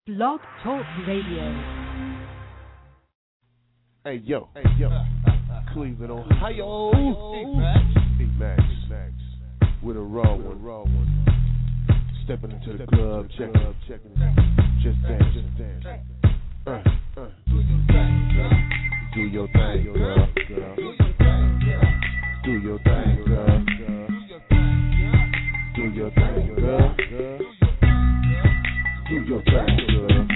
Blog Talk Radio. Hey yo, Cleveland, Ohio. E-Max, with a raw one. Stepping into the club, checking it. Just dance. Do your thing, girl. Do your thing, girl. Do your thing, girl. Do your thing, girl.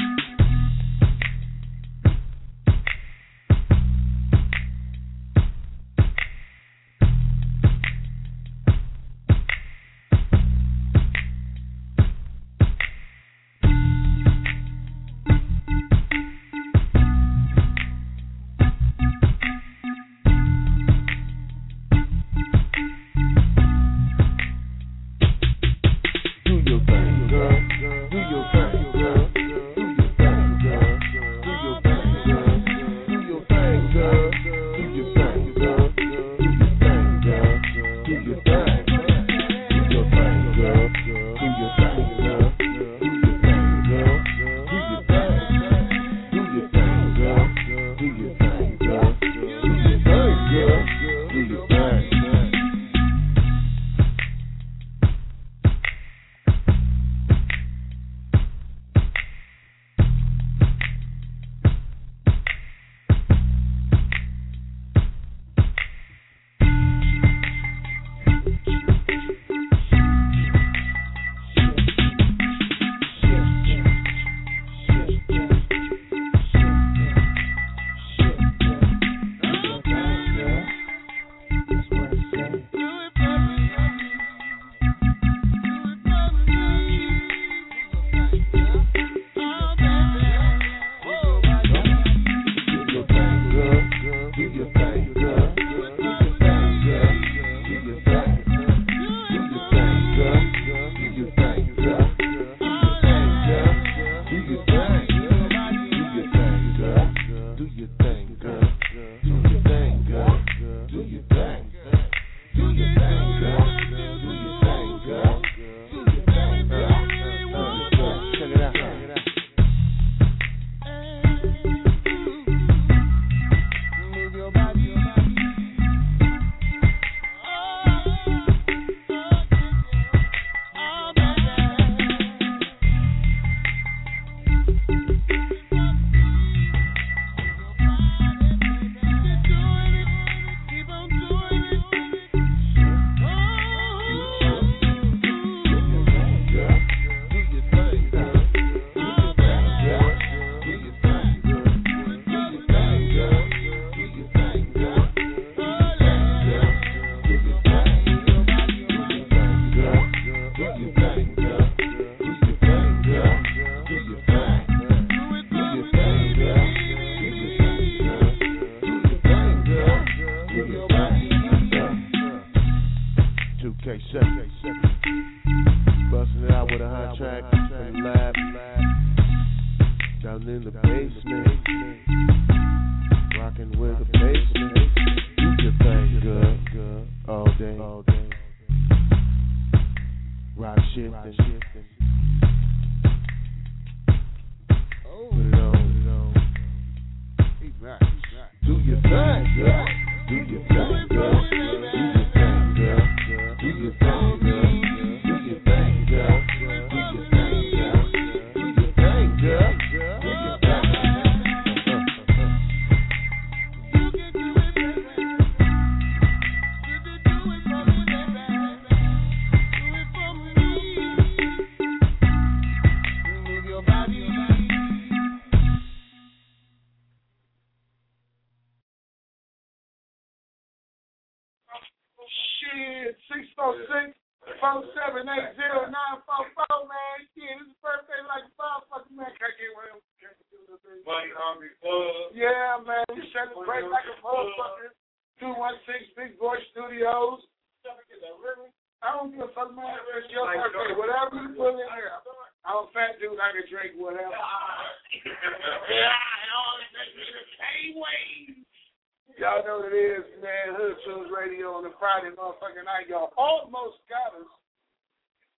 Y'all know what it is, man. Hood Tunes Radio on the Friday motherfucking night. Y'all almost got us.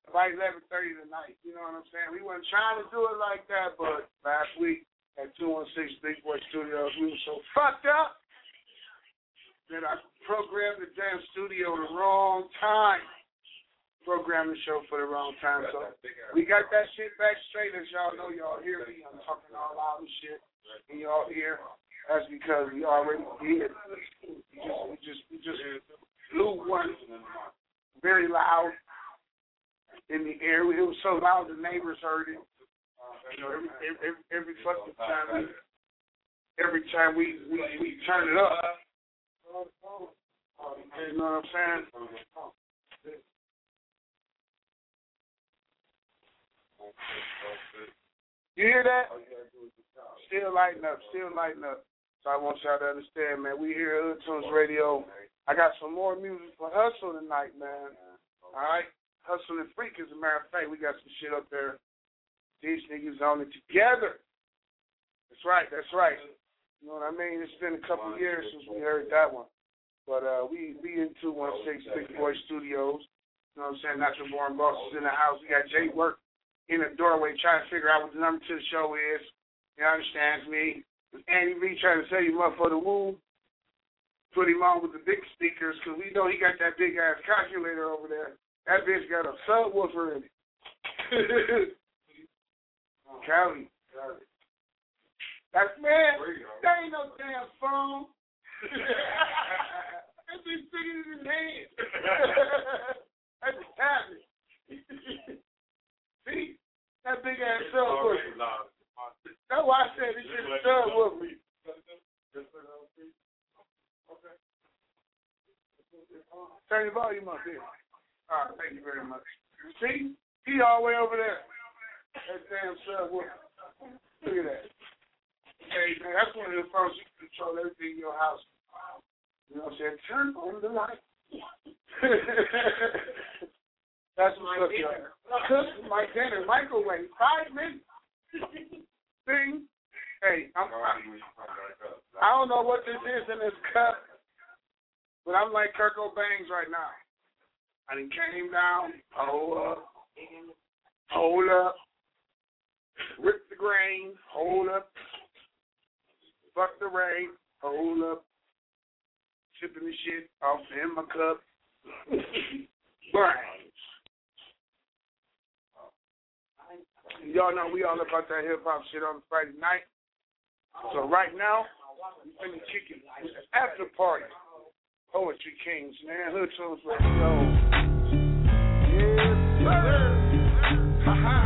by 11:30 tonight. You know what I'm saying? We weren't trying to do it like that, but last week at 216 Big Boy Studios, we were so fucked up that I programmed the damn studio the wrong time. Programmed the show for the wrong time. So we got that shit back straight. As y'all know, y'all hear me. I'm talking all loud and shit. And y'all hear. That's because we already did. We just blew one very loud in the air. It was so loud the neighbors heard it. You know, every fucking time we turn it up. You know what I'm saying? You hear that? Still lighting up. So I want y'all to understand, man, we here at Hood Tunes Radio. I got some more music for Hustle tonight, man. All right? Hustle and Freak, as a matter of fact, we got some shit up there. These niggas on it together. That's right. You know what I mean? It's been a couple of years since we heard that one. But we in 216 Big Boy Studios. You know what I'm saying? Natural Born Boss is in the house. We got Jay Work in the doorway trying to figure out what the number to the show is. You understand me? Andy B trying to tell you motherfucker woo. Put him on with the big speakers because we know he got that big ass calculator over there. That bitch got a subwoofer in it. Cali. That's man. That ain't no damn phone. That bitch sticking in his hand. That's a tablet. See? That big ass subwoofer. That's why I said this shit is subwoofer. Turn your volume up here. All right, thank you very much. See? He all the way over there. That damn subwoofer. Look at that. Hey, man, that's one of the phones you can control everything in your house. You know what I'm saying? Turn on the light. That's what's up, y'all. Cook my dinner, microwave, 5 minutes. Thing. Hey, I don't know what this is in this cup, but I'm like Kurt Cobain right now. I done came down, hold up, rip the grain, hold up, fuck the rain, hold up, sipping the shit off in my cup, brains. Y'all know we all about that hip-hop shit on Friday night. So right now, we finna kick it with the after party. Poetry Kings, man. Hood Tunes Radio. Yes, sir. Ha-ha.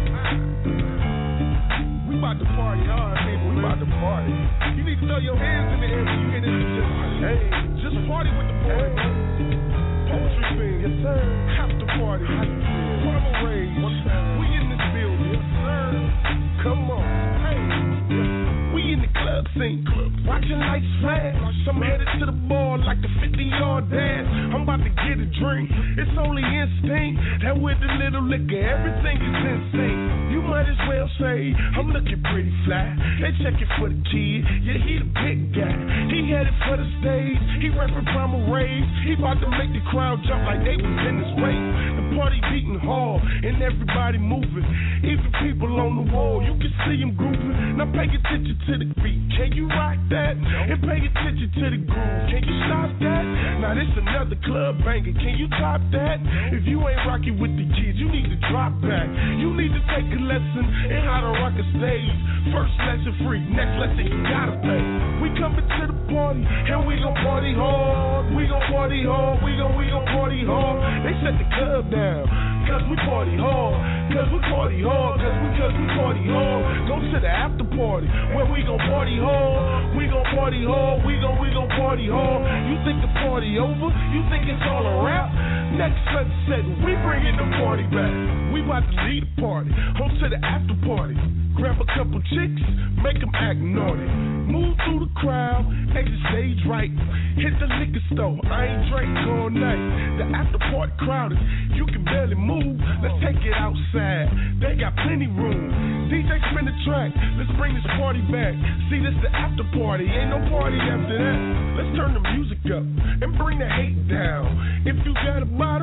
We about to party hard, people. We about to party. You need to throw your hands in the air when you hear this. Just party with the boys. Poetry Kings. Yes, sir. After party. Primal Rage. We in this building. Yes, sir. Come on. Hey. We in the club scene. Watching lights flash. I'm headed to the bar like the 50-yard dash. I'm about to get a drink. It's only instinct that with a little liquor, everything is insane. You might as well say I'm looking pretty fly. They checking for the kid. Yeah, he the big guy. He headed for the stage. He rapping Primal Rage. He about to make the crowd jump like they was in his race. The party beating hard and everybody moving. Even people on the wall, you can see them grooving. Now pay attention to the beat. Can you rock that? And pay attention to the groove. Can you stop that? Now this another club banger. Can you top that? If you ain't rocking with the kids, you need to drop back. You need to take a lesson in how to rock a stage. First lesson free, next lesson you gotta pay. We coming to the party and we gon' party hard. We gon' party hard. We gon' party hard. They shut the club down. Cause we party hard, cause we party hard, cause we party hard. Go to the after party, where we gon' party hard. We gon' party hard, we gon' party hard. You think the party over? You think it's all a wrap? Next sunset, we bringin' the party back. We about to lead the party, home to the after party. Grab a couple chicks, make them act naughty. Move through the crowd, exit stage right. Hit the liquor store, I ain't drank all night. The after party crowded, you can barely move. Let's take it outside, they got plenty room. DJ spin the track, let's bring this party back. See, this the after party, ain't no party after that. Let's turn the music up and bring the hate down. If you got a bottle,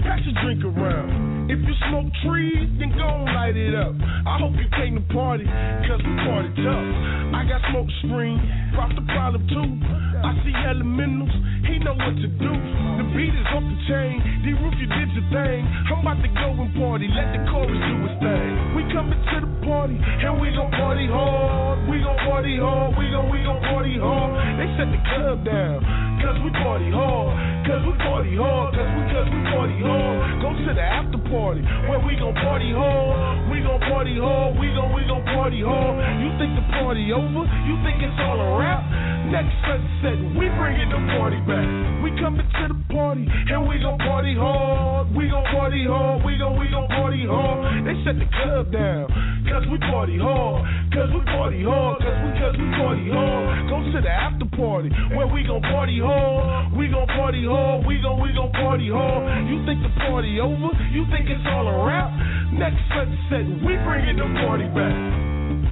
pass your drink around. If you smoke trees, then go and light it up. I hope you came to party, cause we party tough. I got smoke screen, drop the problem too. I see elementals, he know what to do. The beat is off the chain, D-Roof, you did your thing. I'm about to go and party, let the chorus do its thing. We coming to the party, and we gon' party hard. We gon' party hard, we gon' party hard. They set the club down, cause we party hard. Cause we party hard, cause we party hard. Go to the after party, where we gon' party hard. We gon' party hard, we gon' party hard. You think the party over? You think it's all a wrap? Next sunset, we bringin' the party back. We coming to the party, and we gon' party hard. We gon' party hard, we gon' party hard. They set the club down, cause we party hard. Cause we party hard, cause we party hard. Go to the after party, where we gon' party hard. We gon' party hard, we gon' party hard. You think the party over? You think it's all a wrap? Next sunset, we bringin' the party back.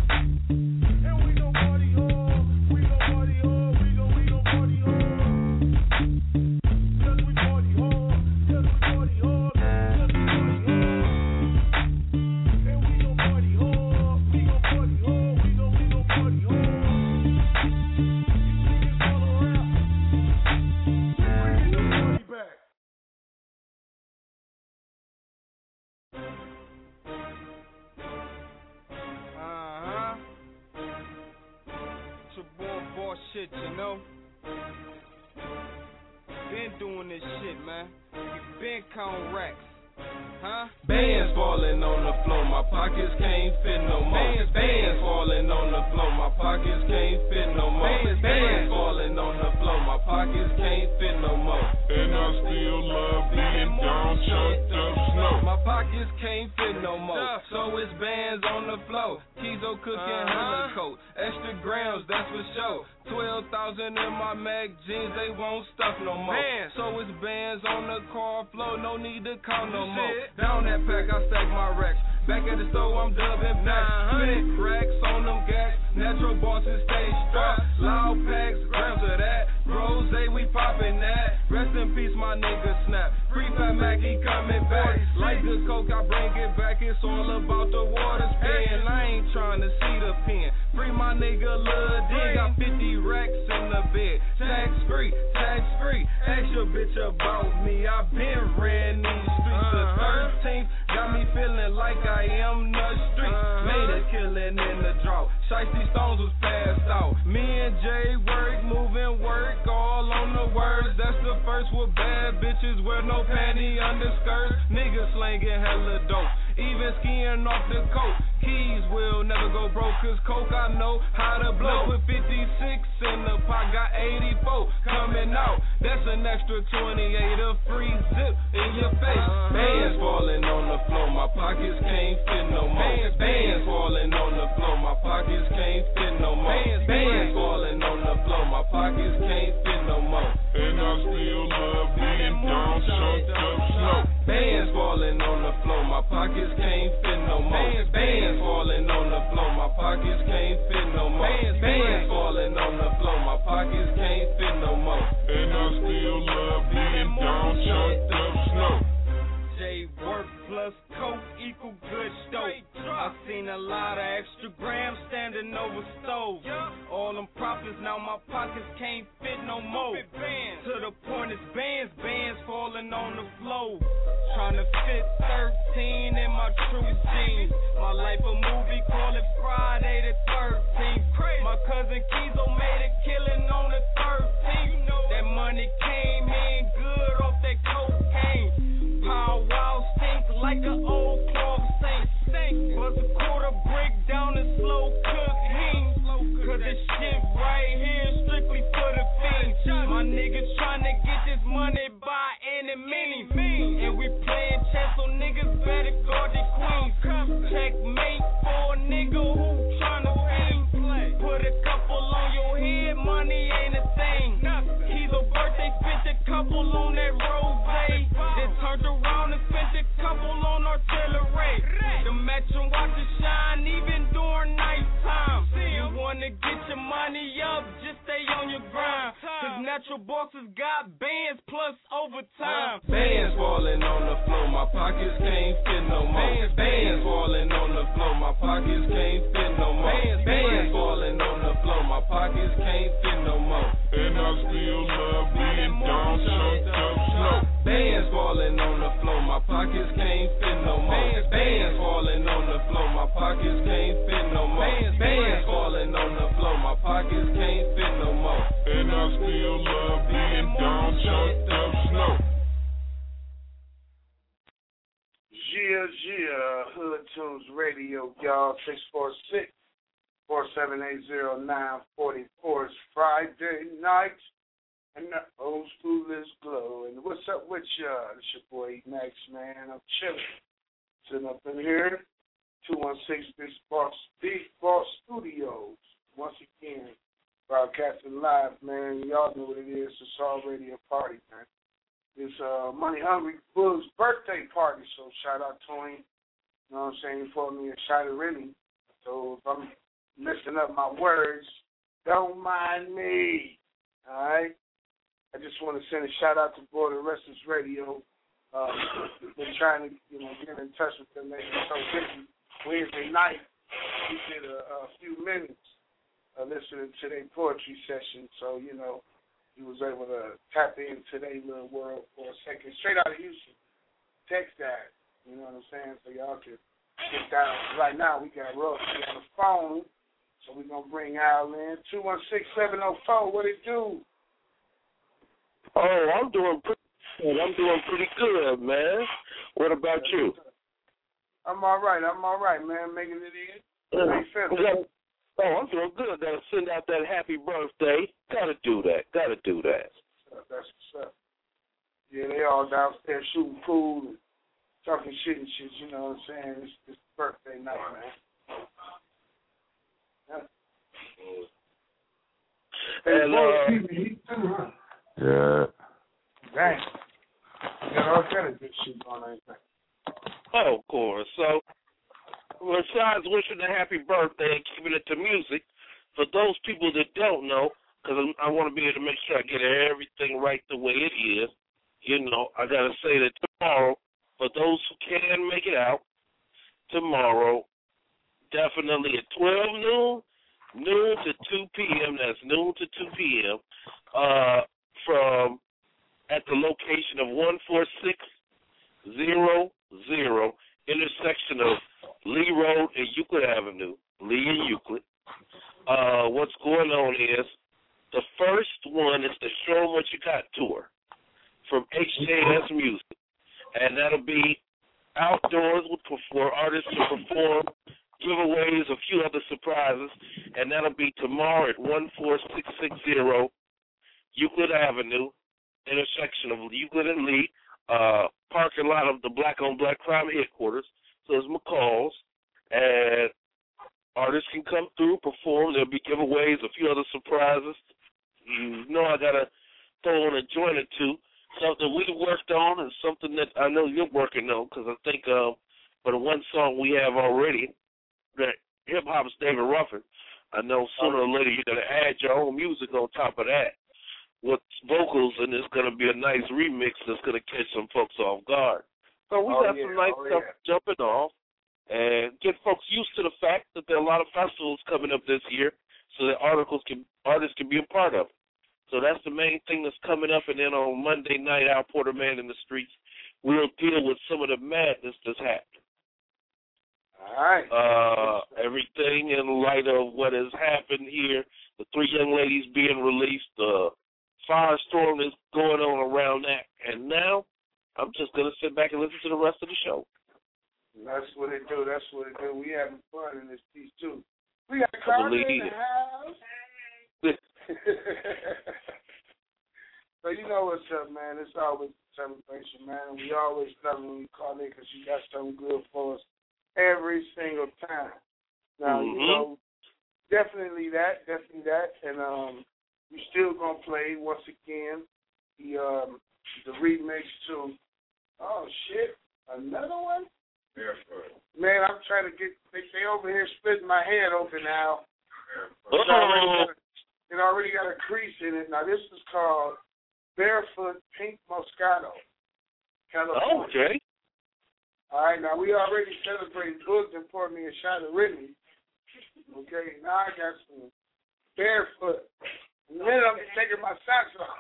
Shit, you know. Been doing this shit, man. Been counting racks. Huh? Bands falling on the floor, my pockets can't fit no more. Bands falling on the floor, my pockets can't fit no more. Bands falling on the floor, my pockets can't fit no more. And I still love being down, chucked up snow. My pockets can't fit no more, so it's bands on the floor. Kizo cooking hella coat, extra grams, that's for sure. 12,000 in my mag jeans, they won't stuff no more. So it's bands on the car floor, no need to count no more. Down that pack, I stack my racks. Back at the store, I'm dubbing packs. Split racks on them gats. Natural bosses stay strapped. Loud packs, grams of that. Rose, we poppin' that. Rest in peace, my nigga Snap. Free Fat Mac, he coming back. Like good coke, I bring it back. It's all about the water spin. I ain't tryna see the pen. Free my nigga Lil D. Got 50 racks in the bed. Tax free, tax free. Ask your bitch about me. I been ran these streets. The 13th got me feeling like I am the street. Made a killing in the drought. Shiesty Stones was passed out. Me and Jay work, moving work, all on the words. That's the first with bad bitches wear no panty underskirts. Niggas slanging hella dope, even skiing off the coat. Keys will never go broke, cause coke I know how to blow. Put 56 in the pot, got 84 coming out. That's an extra 28, a free zip in your face. Bands falling on the floor, my pockets can't fit no more. Bands falling on the floor, my pockets can't fit no more. Bands falling on the floor, my pockets can't fit no more. And I still love being down, chucked up snow. Bands falling on the floor, my pockets can't fit no more. Bands falling on the floor, my pockets can't fit no more. Bands falling on the floor, my pockets can't fit no more. And I still love being down, chucked up snow. J work plus coke equal good dope. I seen a lot of extra grams standing over stoves. All them profits, now my pockets can't fit no more. To the point it's bands falling on the floor. Tryna fit 13 in my true jeans. My life a movie, call it Friday the 13th. My cousin Kizo made a killing on the 13th. That money came in good off that cocaine. Power wow stink like an old clog saint. Bust a quarter brick down and slow cook hing. Cause this shit right here is strictly for the fiends. My niggas tryna get this money by any means. And we playing chess, so niggas better guard their queens. Checkmate for a nigga who tryna fiend. Put a couple on your head, money ain't a thing. Kizo birthday, spent a couple on that rose. Then turned around and spent a couple on artillery. The matching watches shine even during nighttime. You wanna get your money up, just stay on your grind. Cause now got your bosses got bands plus overtime. Bands falling on the floor, my pockets can't fit no more. Bands falling on the floor, my pockets can't fit no more. Bands falling on the floor, my pockets can't fit no more. And I still love being down, chucked up, slow. Bands falling on the floor, my pockets can't fit no more. Bands falling on the floor, my pockets can't fit no more. Bands falling on the floor, my pockets can't fit no more. And I still love being down, chucked up, slow. Hood Tunes Radio, y'all, 646-478-0944. It's Friday night, and the old school is glow. And what's up with y'all? It's your boy Max, man. I'm chilling. Sitting up in here, 216 Big Boss Studios. Once again, broadcasting live, man. Y'all know what it is. It's already a party, man. It's Money Hungry Bull's birthday party, so shout out to him. You know what I'm saying? He called me a shot of really. So if I'm messing up my words, don't mind me. All right? I just want to send a shout out to Border Wrestlers Radio. Been trying to, get in touch with them. They've been so busy. Wednesday night, we did a few minutes listening to their poetry session. So, he was able to tap into their little world for a second. Straight out of Houston. Text that. You know what I'm saying? So y'all can get down. Right now, we got Rusty on the phone. So we're going to bring Al in. 216-704. What it do? Oh, I'm doing pretty good, man. What about you? I'm all right, man. Making it in. How you feeling? Oh, I'm doing good. Gotta send out that happy birthday. Gotta do that. That's what's up. Yeah, they all downstairs shooting pool and talking shit and shit, you know what I'm saying? It's birthday night, man. And, Yeah. Dang. You got all kind of good shit on everything. Oh, of course. So, besides wishing a happy birthday and keeping it to music, for those people that don't know, because I want to be able to make sure I get everything right the way it is, I got to say that tomorrow, for those who can make it out, tomorrow, definitely at 12 noon to 2 p.m., that's noon to 2 p.m., from at the location of 14600 intersection of Lee Road and Euclid Avenue, Lee and Euclid. What's going on is the first one is the Show 'em What You Got tour from HJS Music, and that'll be outdoors for artists to perform, giveaways, a few other surprises, and that'll be tomorrow at 14660 Euclid Avenue, intersection of Euclid and Lee, parking lot of the Black on Black Crime headquarters. So it's McCall's, and artists can come through, perform. There'll be giveaways, a few other surprises. I got to throw in a joint or two. Something we worked on and something that I know you're working on, because I think for the one song we have already, that hip-hop's David Ruffin, I know sooner or later you're going to add your own music on top of that with vocals, and it's going to be a nice remix that's going to catch some folks off guard. So we got some nice stuff jumping off and get folks used to the fact that there are a lot of festivals coming up this year so that artists can be a part of it. So that's the main thing that's coming up. And then on Monday night, Al Porter Man in the Streets, we'll deal with some of the madness that's happening. All right. Everything in light of what has happened here, the 3 young ladies being released, the firestorm is going on around that. And now I'm just going to sit back and listen to the rest of the show. That's what it do. We having fun in this piece, too. We got Carter in the house. So you know what's up, man. It's always a celebration, man. And we always love when we call in because you got something good for us every single time. Now, definitely that. And we still going to play, once again, the remix to, oh, shit, another one? Yeah, man, I'm trying to get, they over here splitting my head open now. It already got a crease in it. Now, this is called Barefoot Pink Moscato, California. Oh, okay. All right, now we already celebrated Hook and poured me a shot of Whitney. Okay, now I got some Barefoot. In a minute, I'm taking my socks off.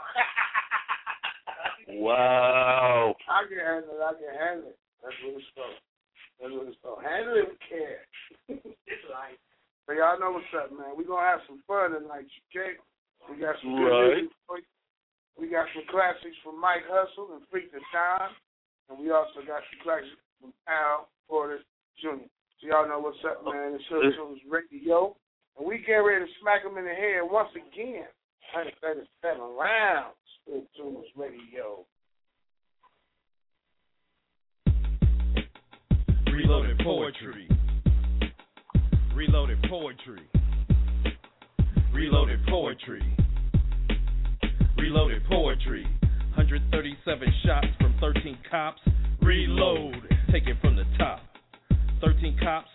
Wow. I can handle it. That's what it's for. Handle it with care. It's like. So y'all know what's up, man. We're going to have some fun tonight, okay? We got some good music for you. We got some classics from Mike Hustle and Freak the Time. And we also got some classics from Al Porter Jr. So y'all know what's up, man. It's Hood Tunes Radio. And we get ready to smack them in the head once again. 137 rounds. Hood Tunes Radio. Reloaded poetry. Reloaded poetry. Reloaded poetry. Reloaded poetry. 137 shots from 13 cops. Reload. Take it from the top. 13 cops,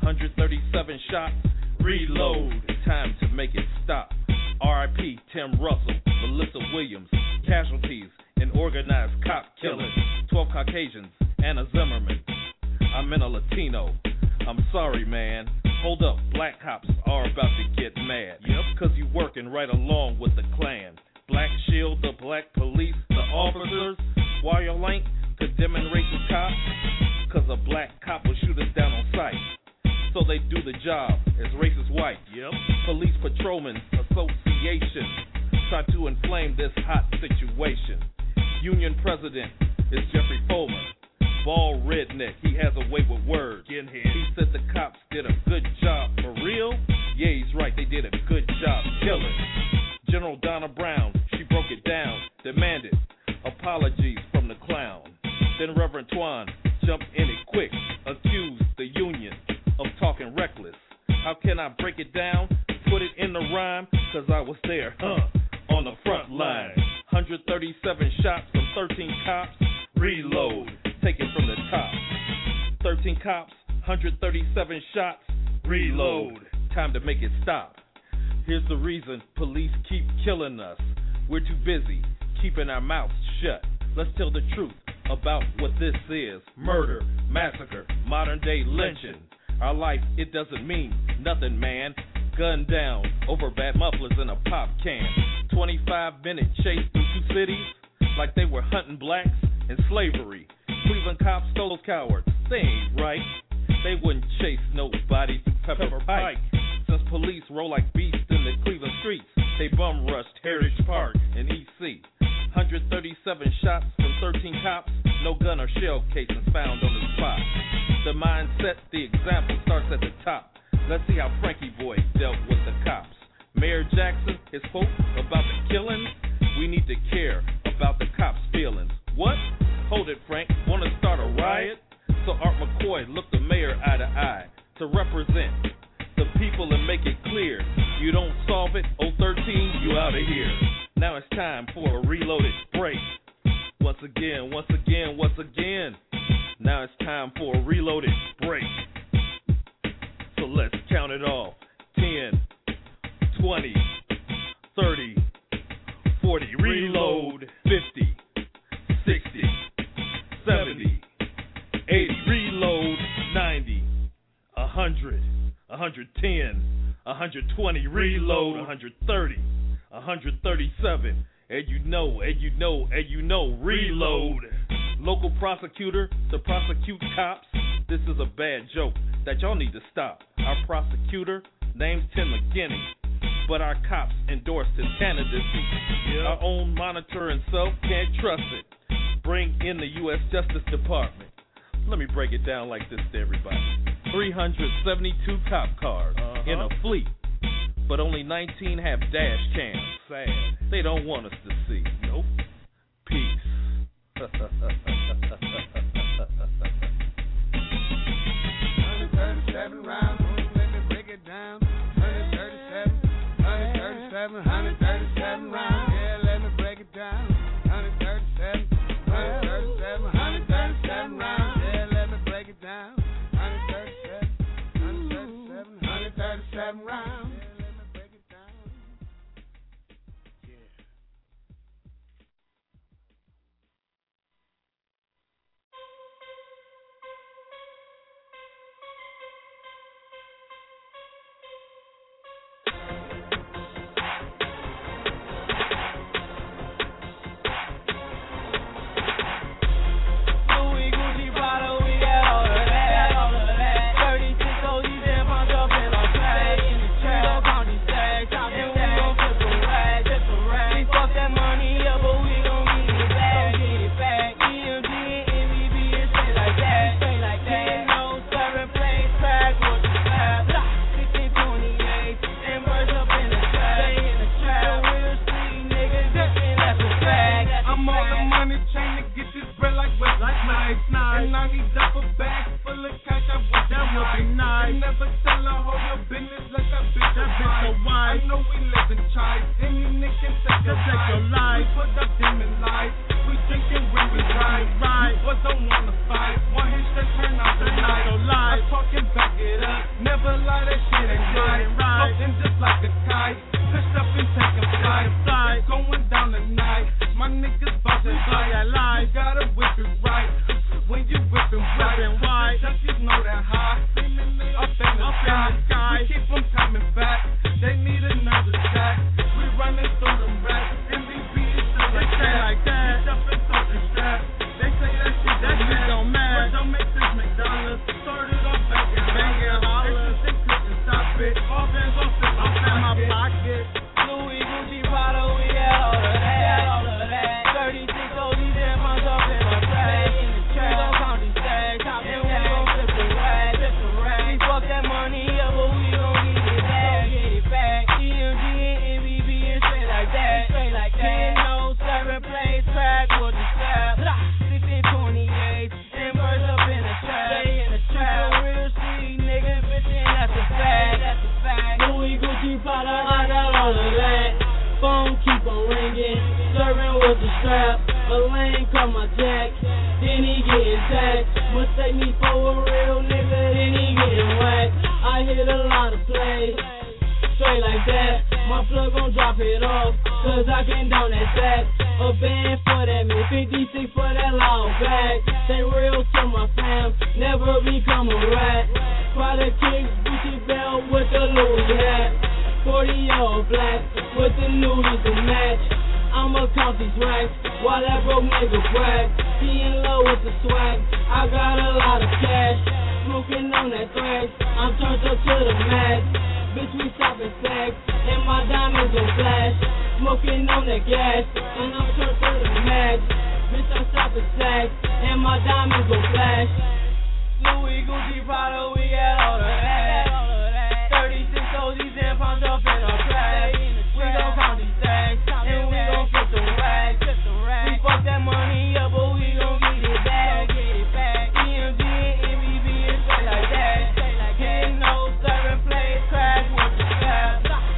137 shots. Reload. Time to make it stop. R.I.P. Tim Russell, Melissa Williams. Casualties in organized cop killings. 12 Caucasians and a Zimmerman. I'm in a Latino. I'm sorry, man. Hold up, black cops are about to get mad. Yep, cause you working right along with the Klan. Black Shield, the black police, the officers. Why you ain't condemning racist cops? Cause a black cop will shoot us down on sight. So they do the job as racist white. Yep. Police Patrolmen's Association try to inflame this hot situation. Union president is Jeffrey Fulmer. Bald redneck, he has a way with words. He said the cops did a good job. For real? Yeah, he's right, they did a good job killing. General Donna Brown, she broke it down, demanded apologies from the clown. Then Reverend Twan jumped in it quick, accused the union of talking reckless. How can I break it down? Put it in the rhyme, cause I was there, on the front line. 137 shots from 13 cops. Reload. Take it from the top. 13 cops, 137 shots. Reload. Time to make it stop. Here's the reason police keep killing us. We're too busy keeping our mouths shut. Let's tell the truth about what this is. Murder, massacre, modern day lynching. Our life, it doesn't mean nothing, man. Gunned down over bad mufflers in a pop can. 25-minute chase through two cities like they were hunting blacks in slavery. Cleveland cops stole those cowards. They ain't right. They wouldn't chase nobody through Pepper Pike. Since police roll like beasts in the Cleveland streets, they bum rushed Heritage Park and EC. 137 shots from 13 cops. No gun or shell casings found on the spot. The mindset, the example starts at the top. Let's see how Frankie Boy dealt with the cops. Mayor Jackson, his quote about the killings. We need to care about the cops' feelings. What? Hold it, Frank. Want to start a riot? So Art McCoy looked the mayor eye to eye to represent the people and make it clear. You don't solve it, 013, you out of here. Now it's time for a reloaded break. Once again. Now it's time for a reloaded break. So let's count it off. 10, 20, 30, 40, reload. 50, 60, 70, 80, reload. 90, 100, 110, 120, reload. 130, 137, and you know, reload. Local prosecutor to prosecute cops. This is a bad joke that y'all need to stop. Our prosecutor, name's Tim McGinney, but our cops endorsed his candidacy. Our own monitor himself can't trust it. Bring in the U.S. Justice Department. Let me break it down like this to everybody. 372 cop cars in a fleet, but only 19 have dash cams. Sad. They don't want us to see. Nope. Peace. 137 rounds, let me break it down. 137 rounds. Yeah, let me break it down. 137 rounds. Yeah, let me break it down. 137 rounds. Yeah, let me break it down. nice. And I need duffel bags full of cash, I wish that would be nice. And never tell a hoe your business like a bitch a wife. I know we live in chives, any nigga can take your life. We put up demon life, we drinking when we ride. You boys don't wanna fight, one hit straight turn out the night. I talk and back it up, never lie, that shit ain't right. Floating just like a kite, pushed up and take a flight. It's going down tonight, my niggas bout to die. You gotta whip it right, when you whippin' white. Junkies know that high, up in the sky. We keep them coming back, they need another stack. We running through them racks, MVP is still like that. We jumping through the strap, they say that shit don't matter. But don't make this McDonald's, started off banging hollers. They couldn't stop it, all bands on fit, I'm in my pocket. Louis, Gucci, Prada, we had all of that. 36 ODs and punch up in my trash. We gon' count these stacks, and we gon' flip the rag. We fuck that money up, but we gon' get it back. EMG and MVP and straight like that. Can't no 7 plays, crack with the strap. 1628 and birds up in the trap. Real street nigga, bitch, and that's a fact. Louis, Gucci, Prada, I got all of that. Phone keep on ringing, serving with the strap. A lane cut my jack, then he getting taxed. Mistake me for a real nigga, then he getting whacked. I hit a lot of plays, straight like that. My plug gon' drop it off, cause I can down that sack. A band for that man, 56 for that loud bag. Stay real to my fam, never become a rat. Prada kicks, Gucci belt with the Louis hat. 40 all black, with the nudies to match. I'ma count these racks, while that broke nigga brag. He in love with the swag, I got a lot of cash. Smoking on that thrash, I'm turned up to the max. Bitch, we stopping stacks, and my diamonds gon' flash. Smoking on that gas, and I'm turned to the max. Bitch, I'm stopping stacks, and my diamonds gon' flash. Louis, Gucci, Prada, we got all of that. 36 OGs and pounds up in our trash. We gon' count these stacks, and we gon' flip the racks. We fuck that money up, but we gon' get it back. EMG and MVP and straight like that. Can't no 7 plays, crack with the strap.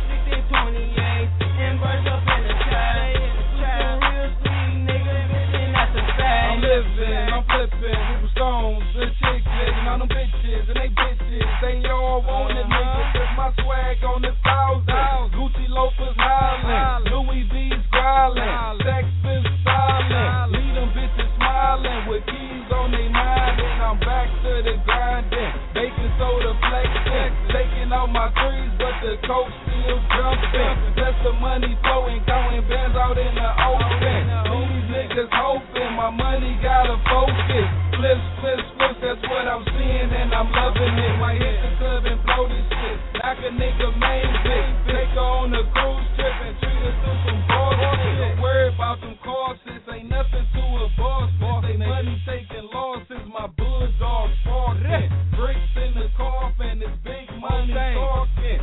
1628 and birds up in the trap. Real street nigga, and that's a fact. I'm living, I'm flipping, people stones, the chicks living on them bitches, and they bitches, they all want it, nigga. My swag on the 1,000, Gucci loafers howling, Louis V's growling, sex is silent, leave them bitches smiling with keys on their mind, and I'm back to the grinding, baking soda flexing, taking out my threes, but the coke still jumping, that's the money flowing, counting bands out in the open, these niggas hoping my money gotta focus, flips, that's what I'm seeing, and I'm loving it, might hit the club and blow this shit. Knock a nigga main bitch, take her on a cruise trip and treat her to some bullshit. Don't worry about them courses, ain't nothing to a boss. They money taking losses, my bulldogs barking. Bricks in the coffin, it's big money talking.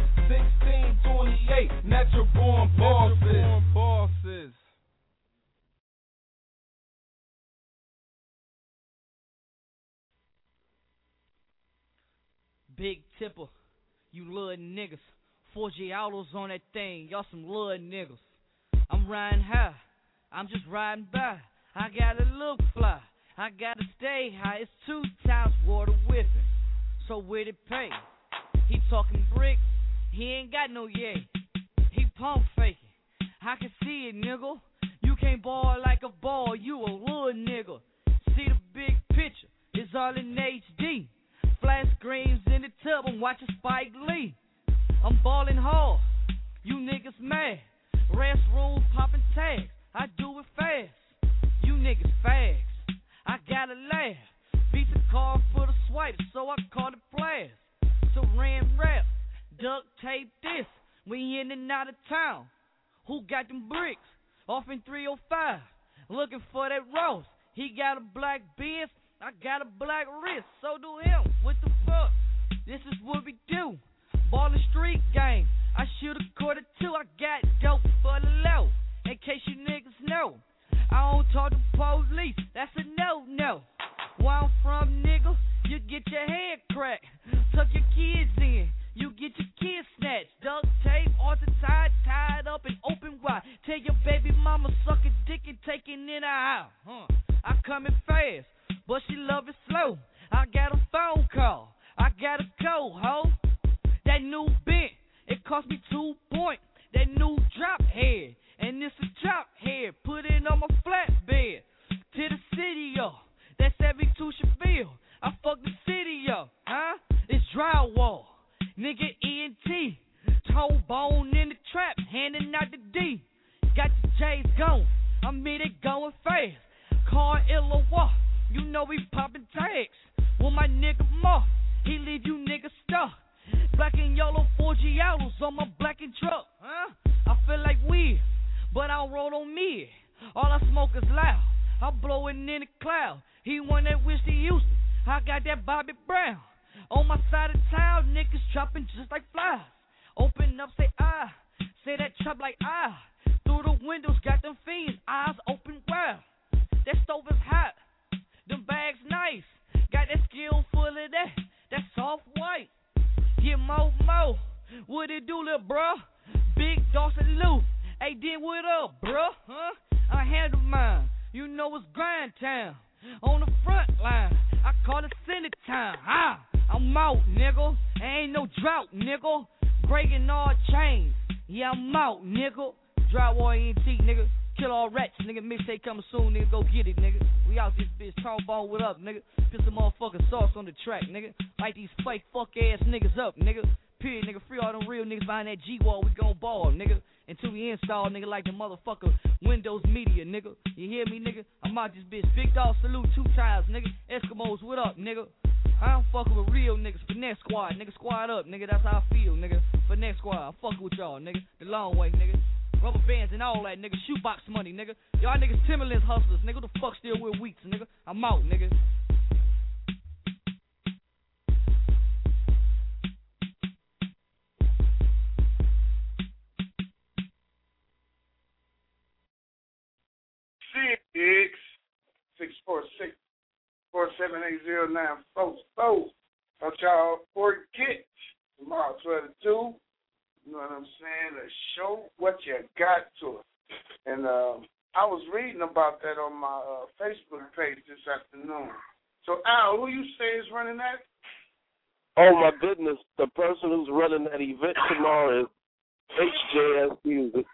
1628, natural born bosses. Big Tipper, you little niggas. 4G autos on that thing, y'all some little niggas. I'm riding high, I'm just riding by. I gotta look fly, I gotta stay high. It's 2 times water whipping, so where'd it pay? He talking bricks, he ain't got no yay. He pump faking, I can see it, nigga. You can't ball like a ball, you a little nigga. See the big picture, it's all in HD. Flash screens in the tub, I'm watching Spike Lee. I'm ballin' hard, you niggas mad. Restroom poppin' tags, I do it fast. You niggas fags, I gotta laugh. Beat the car for the swipe, so I called it blast. Saran wrap, duct tape this, we in and out of town. Who got them bricks? Off in 305, looking for that Ross. He got a black Benz, I got a black wrist, so do him. What the fuck? This is what we do. Ballin' street game. I shoot a $42. I got dope for the low. In case you niggas know, I don't talk to police. That's a no. Hearts are tied up and open wide. Tell your baby mama suck a dick and take it in her eye. I come in fast, but she love it slow. I got a phone call, I gotta go, ho. That new bent, it cost me 2 points. That new drop head, and it's a drop head. Put it on my flatbed. To the city, yo. That's 72 Cheville. I fuck the city up, huh? It's drywall. Nigga ENT. Toe bone in the trap, handing out the D. Got the J's going. I mean it going fast. Car Illawa. You know we poppin' tags. With my nigga Mark, he leave you niggas stuck. Black and yellow 4 Giallos on my black and truck, huh? I feel like weed, but I don't roll on me. All I smoke is loud. I blow it in the cloud. He won that Whiskey Houston. I got that Bobby Brown. On my side of town, niggas chopping just like flies. Open up, say ah. Say that chop like ah. Through the windows, got them fiends, eyes open wide. That stove is hot. Them bags nice. Got that skill full of that soft white. Get mo. What it do, little bruh? Big Dawson Lou. Hey, then what up, bruh? Huh? I handle mine. You know it's grind time. On the front line, I call it Senate time. I'm out, nigga. Ain't no drought, nigga. Breaking all chains. Yeah, I'm out, nigga. Drywall ENT, nigga. Kill all rats, nigga. Mixtape coming soon, nigga. Go get it, nigga. We out this bitch. Trombone, what up, nigga? Put some motherfucking sauce on the track, nigga. Light these fake fuck ass niggas up, nigga. Period, nigga. Free all them real niggas behind that G-wall. We gon' ball, nigga. Until we install, nigga, like the motherfucker Windows Media, nigga. You hear me, nigga? I'm out this bitch. Big dog salute 2 times, nigga. Eskimos, what up, nigga? I don't fuckin' with real niggas. Finesse squad, nigga. Squad up, nigga. That's how I feel, nigga. Finesse squad. I fuck with y'all, nigga. The long way, nigga. Rubber bands and all that, nigga. Shoebox money, nigga. Y'all niggas Timberlands hustlers, nigga. Who the fuck still with weeks, nigga? I'm out, nigga. Six 646-478-0944. Don't y'all forget tomorrow 12 to 2. You know what I'm saying? To show what you got to it. And I was reading about that on my Facebook page this afternoon. So Al, who you say is running that? Oh my goodness, the person who's running that event tomorrow is HJS Music.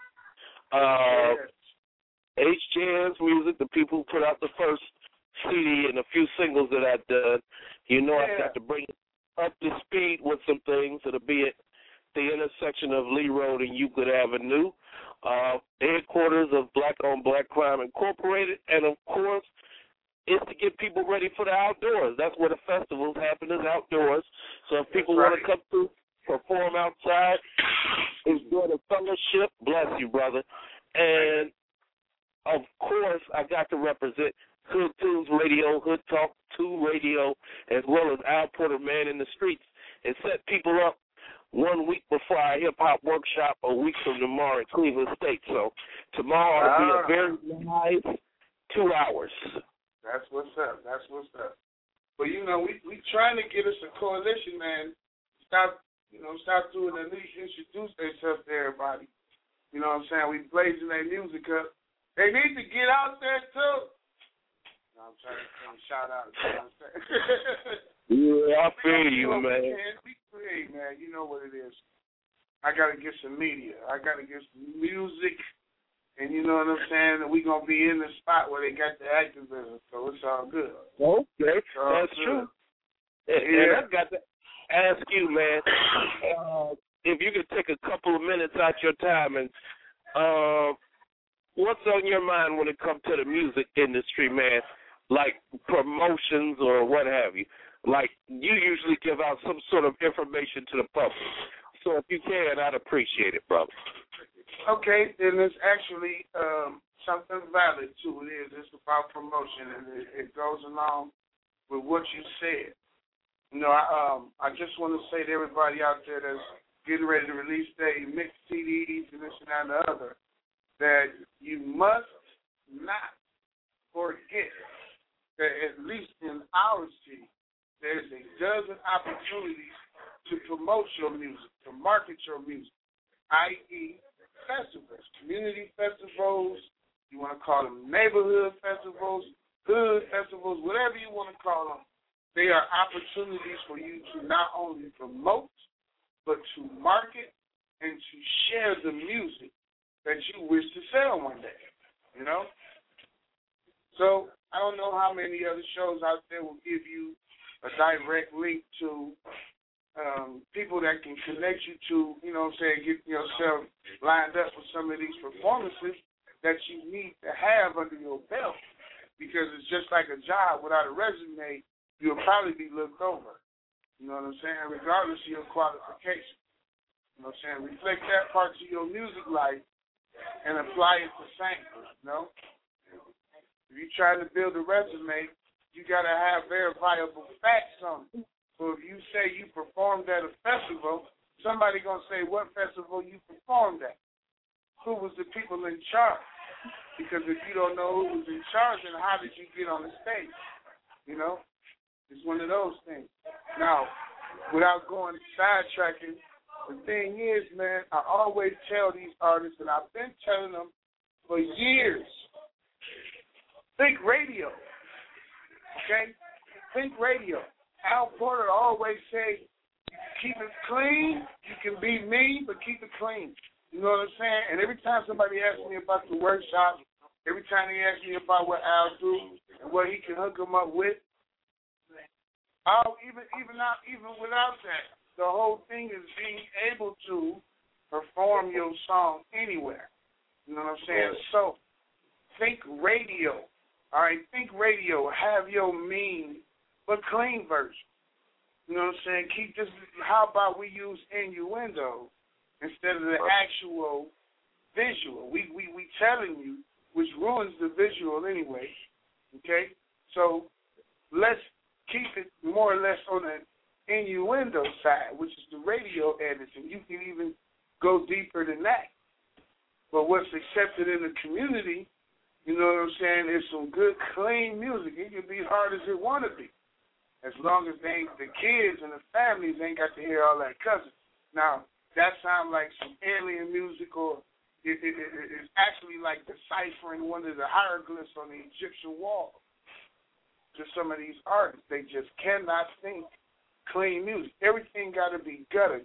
HJS Music, the people who put out the first CD and a few singles that I've done. You know, I've got to bring it up to speed with some things. It'll be at the intersection of Lee Road and Euclid Avenue, headquarters of Black on Black Crime Incorporated, and of course, it's to get people ready for the outdoors. That's where the festivals happen, is outdoors. So if people want to come through, perform outside, enjoy the fellowship, bless you, brother. And of course, I got to represent Hood Tunes Radio, Hood Talk 2 Radio, as well as Al Porter Man in the Streets, and set people up 1 week before our hip-hop workshop a week from tomorrow in Cleveland State. So tomorrow will be a very nice 2 hours. That's what's up. That's what's up. But, you know, we trying to get us a coalition, man. Stop doing at least introduce themselves to everybody. You know what I'm saying? We blazing their music up. They need to get out there, too. I'm trying to shout out. You know what I'm saying? Yeah, I feel you, man. Be free, man. You know what it is. I got to get some media. I got to get some music. And you know what I'm saying? And we're going to be in the spot where they got the activism. So it's all good. Okay, that's true. And I've got to ask you, man, if you could take a couple of minutes out your time and what's on your mind when it comes to the music industry, man? Like promotions or what have you. Like you usually give out some sort of information to the public. So if you can, I'd appreciate it, brother. Okay, then it's actually something valid to it. It's about promotion, and it goes along with what you said. You know, I just want to say to everybody out there that's getting ready to release their mixed CDs and this and that and the other, that you must not forget that at least in our city, there's a dozen opportunities to promote your music, to market your music. i.e. festivals, community festivals, you want to call them neighborhood festivals, hood festivals, whatever you want to call them. They are opportunities for you to not only promote, but to market and to share the music that you wish to sell one day, you know? So I don't know how many other shows out there will give you a direct link to people that can connect you to, you know what I'm saying, get yourself lined up with some of these performances that you need to have under your belt. Because it's just like a job without a resume, you'll probably be looked over. You know what I'm saying? Regardless of your qualifications. You know what I'm saying? Reflect that part to your music life and apply it the same, you know? If you're trying to build a resume, you got to have verifiable facts on it. So if you say you performed at a festival, somebody going to say what festival you performed at. Who was the people in charge? Because if you don't know who was in charge, then how did you get on the stage? You know? It's one of those things. Now, without going sidetracking, the thing is, man, I always tell these artists, and I've been telling them for years, think radio, okay? Think radio. Al Porter always say, keep it clean, you can be mean, but keep it clean. You know what I'm saying? And every time somebody asks me about the workshop, every time they ask me about what Al do and what he can hook them up with, even without that, the whole thing is being able to perform your song anywhere. You know what I'm saying? So think radio. All right, think radio. Have your mean but clean version. You know what I'm saying? Keep this. How about we use innuendo instead of the actual visual? We telling you, which ruins the visual anyway. Okay, so let's keep it more or less on the innuendo side, which is the radio editing. You can even go deeper than that. But what's accepted in the community, you know what I'm saying, is some good, clean music. It can be hard as it want to be, as long as the kids and the families ain't got to hear all that cussing. Now, that sounds like some alien music, or it's actually like deciphering one of the hieroglyphs on the Egyptian wall. To some of these artists, they just cannot think clean music. Everything got to be gutter.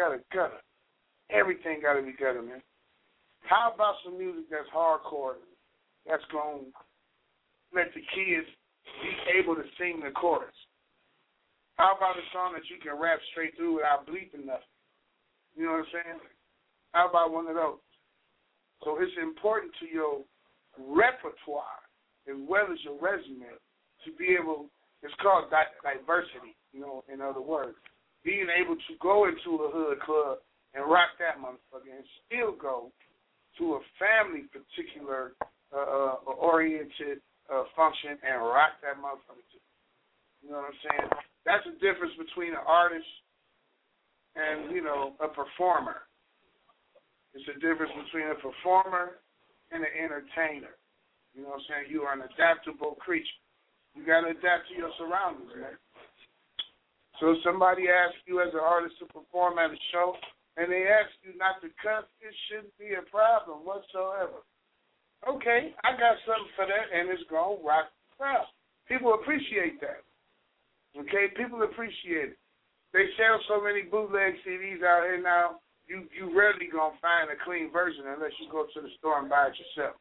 Everything got to be gutter, man. How about some music that's hardcore, that's going to let the kids be able to sing the chorus? How about a song that you can rap straight through without bleeping nothing? You know what I'm saying? How about one of those? So it's important to your repertoire as well as your resume to be able, it's called diversity, you know, in other words. Being able to go into a hood club and rock that motherfucker and still go to a family particular oriented function and rock that motherfucker too. You know what I'm saying? That's the difference between an artist and, you know, a performer. It's the difference between a performer and an entertainer. You know what I'm saying? You are an adaptable creature. You got to adapt to your surroundings, man. So if somebody asks you as an artist to perform at a show and they ask you not to cuss, it shouldn't be a problem whatsoever. Okay, I got something for that, and it's going to rock the crowd. People appreciate that. Okay, people appreciate it. They sell so many bootleg CDs out here now, you rarely going to find a clean version unless you go to the store and buy it yourself.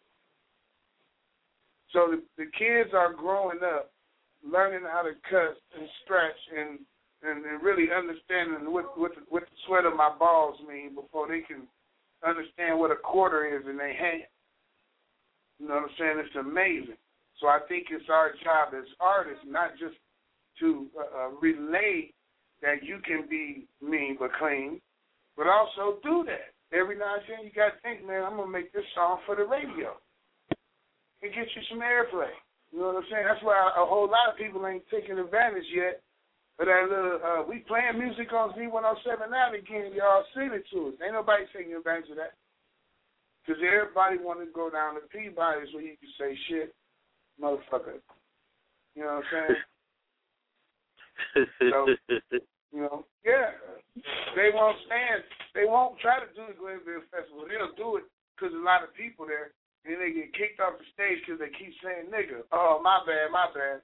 So the kids are growing up, learning how to cut and stretch and really understanding what the sweat of my balls mean before they can understand what a quarter is in their hand. You know what I'm saying? It's amazing. So I think it's our job as artists not just to relay that you can be mean but clean, but also do that. Every now and then you got to think, man, I'm going to make this song for the radio. It gets you some airplay. You know what I'm saying? That's why a whole lot of people ain't taking advantage yet. But that little, we playing music on Z107 now again. Y'all sing it to us. Ain't nobody taking advantage of that. Because everybody want to go down to Peabody's where you can say shit, motherfucker. You know what I'm saying? So You know, yeah. They won't stand. They won't try to do the Glenville Festival. They'll do it because a lot of people there, and they get kicked off the stage because they keep saying nigga. Oh, my bad, my bad.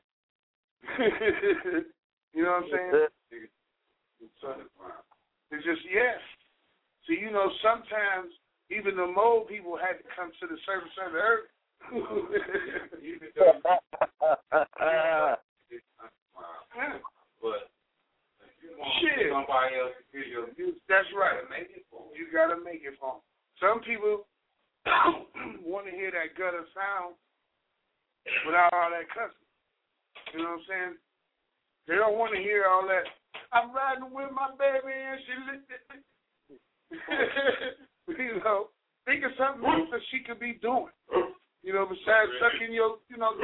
You know what I'm saying? So, it's just, yeah. So, you know, sometimes even the mole people had to come to the surface of the earth. But shit. Somebody else hear your music. That's right. You gotta make it for them. Some people want to hear that gutter sound without all that cussing. You know what I'm saying? They don't want to hear all that. I'm riding with my baby and she lit it. You know, think of something else that she could be doing. You know, besides sucking your, you know,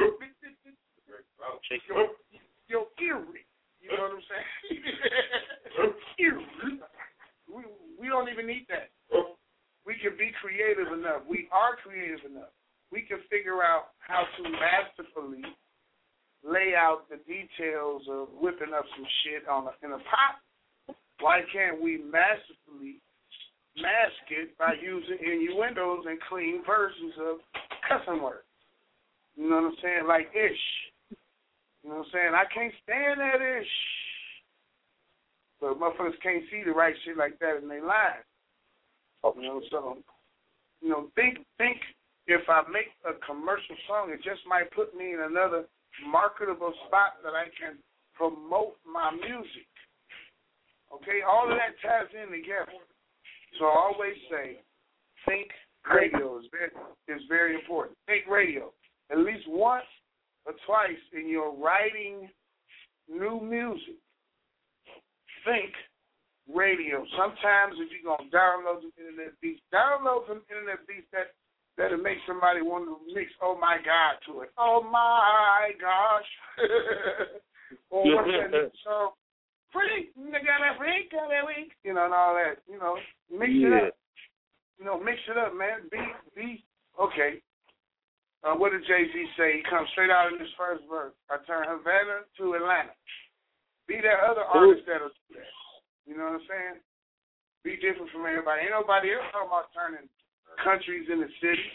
your earring. You know what I'm saying? Earring. We don't even need that. We can be creative enough. We are creative enough. We can figure out how to masterfully lay out the details of whipping up some shit in a pot. Why can't we masterfully mask it by using innuendos and clean versions of cussing words? You know what I'm saying? Like ish. You know what I'm saying? I can't stand that ish. But motherfuckers can't see the right shit like that in their lives. You know, so, you know, think if I make a commercial song, it just might put me in another marketable spot that I can promote my music. Okay, all of that ties in together. So I always say, think radio is very important. Think radio. At least once or twice in your writing new music, think radio. Sometimes if you're going to download some internet beats, download some internet beats that'll make somebody want to mix Oh My God to it. Oh my gosh. Or what's that new song? Freak, nigga, that freak, that week. You know, and all that. You know, mix it up. You know, mix it up, man. Be okay. What did Jay-Z say? He comes straight out in this first verse. I turn Havana to Atlanta. Be that other artist that'll do that. You know what I'm saying? Be different from everybody. Ain't nobody else talking about turning countries into cities.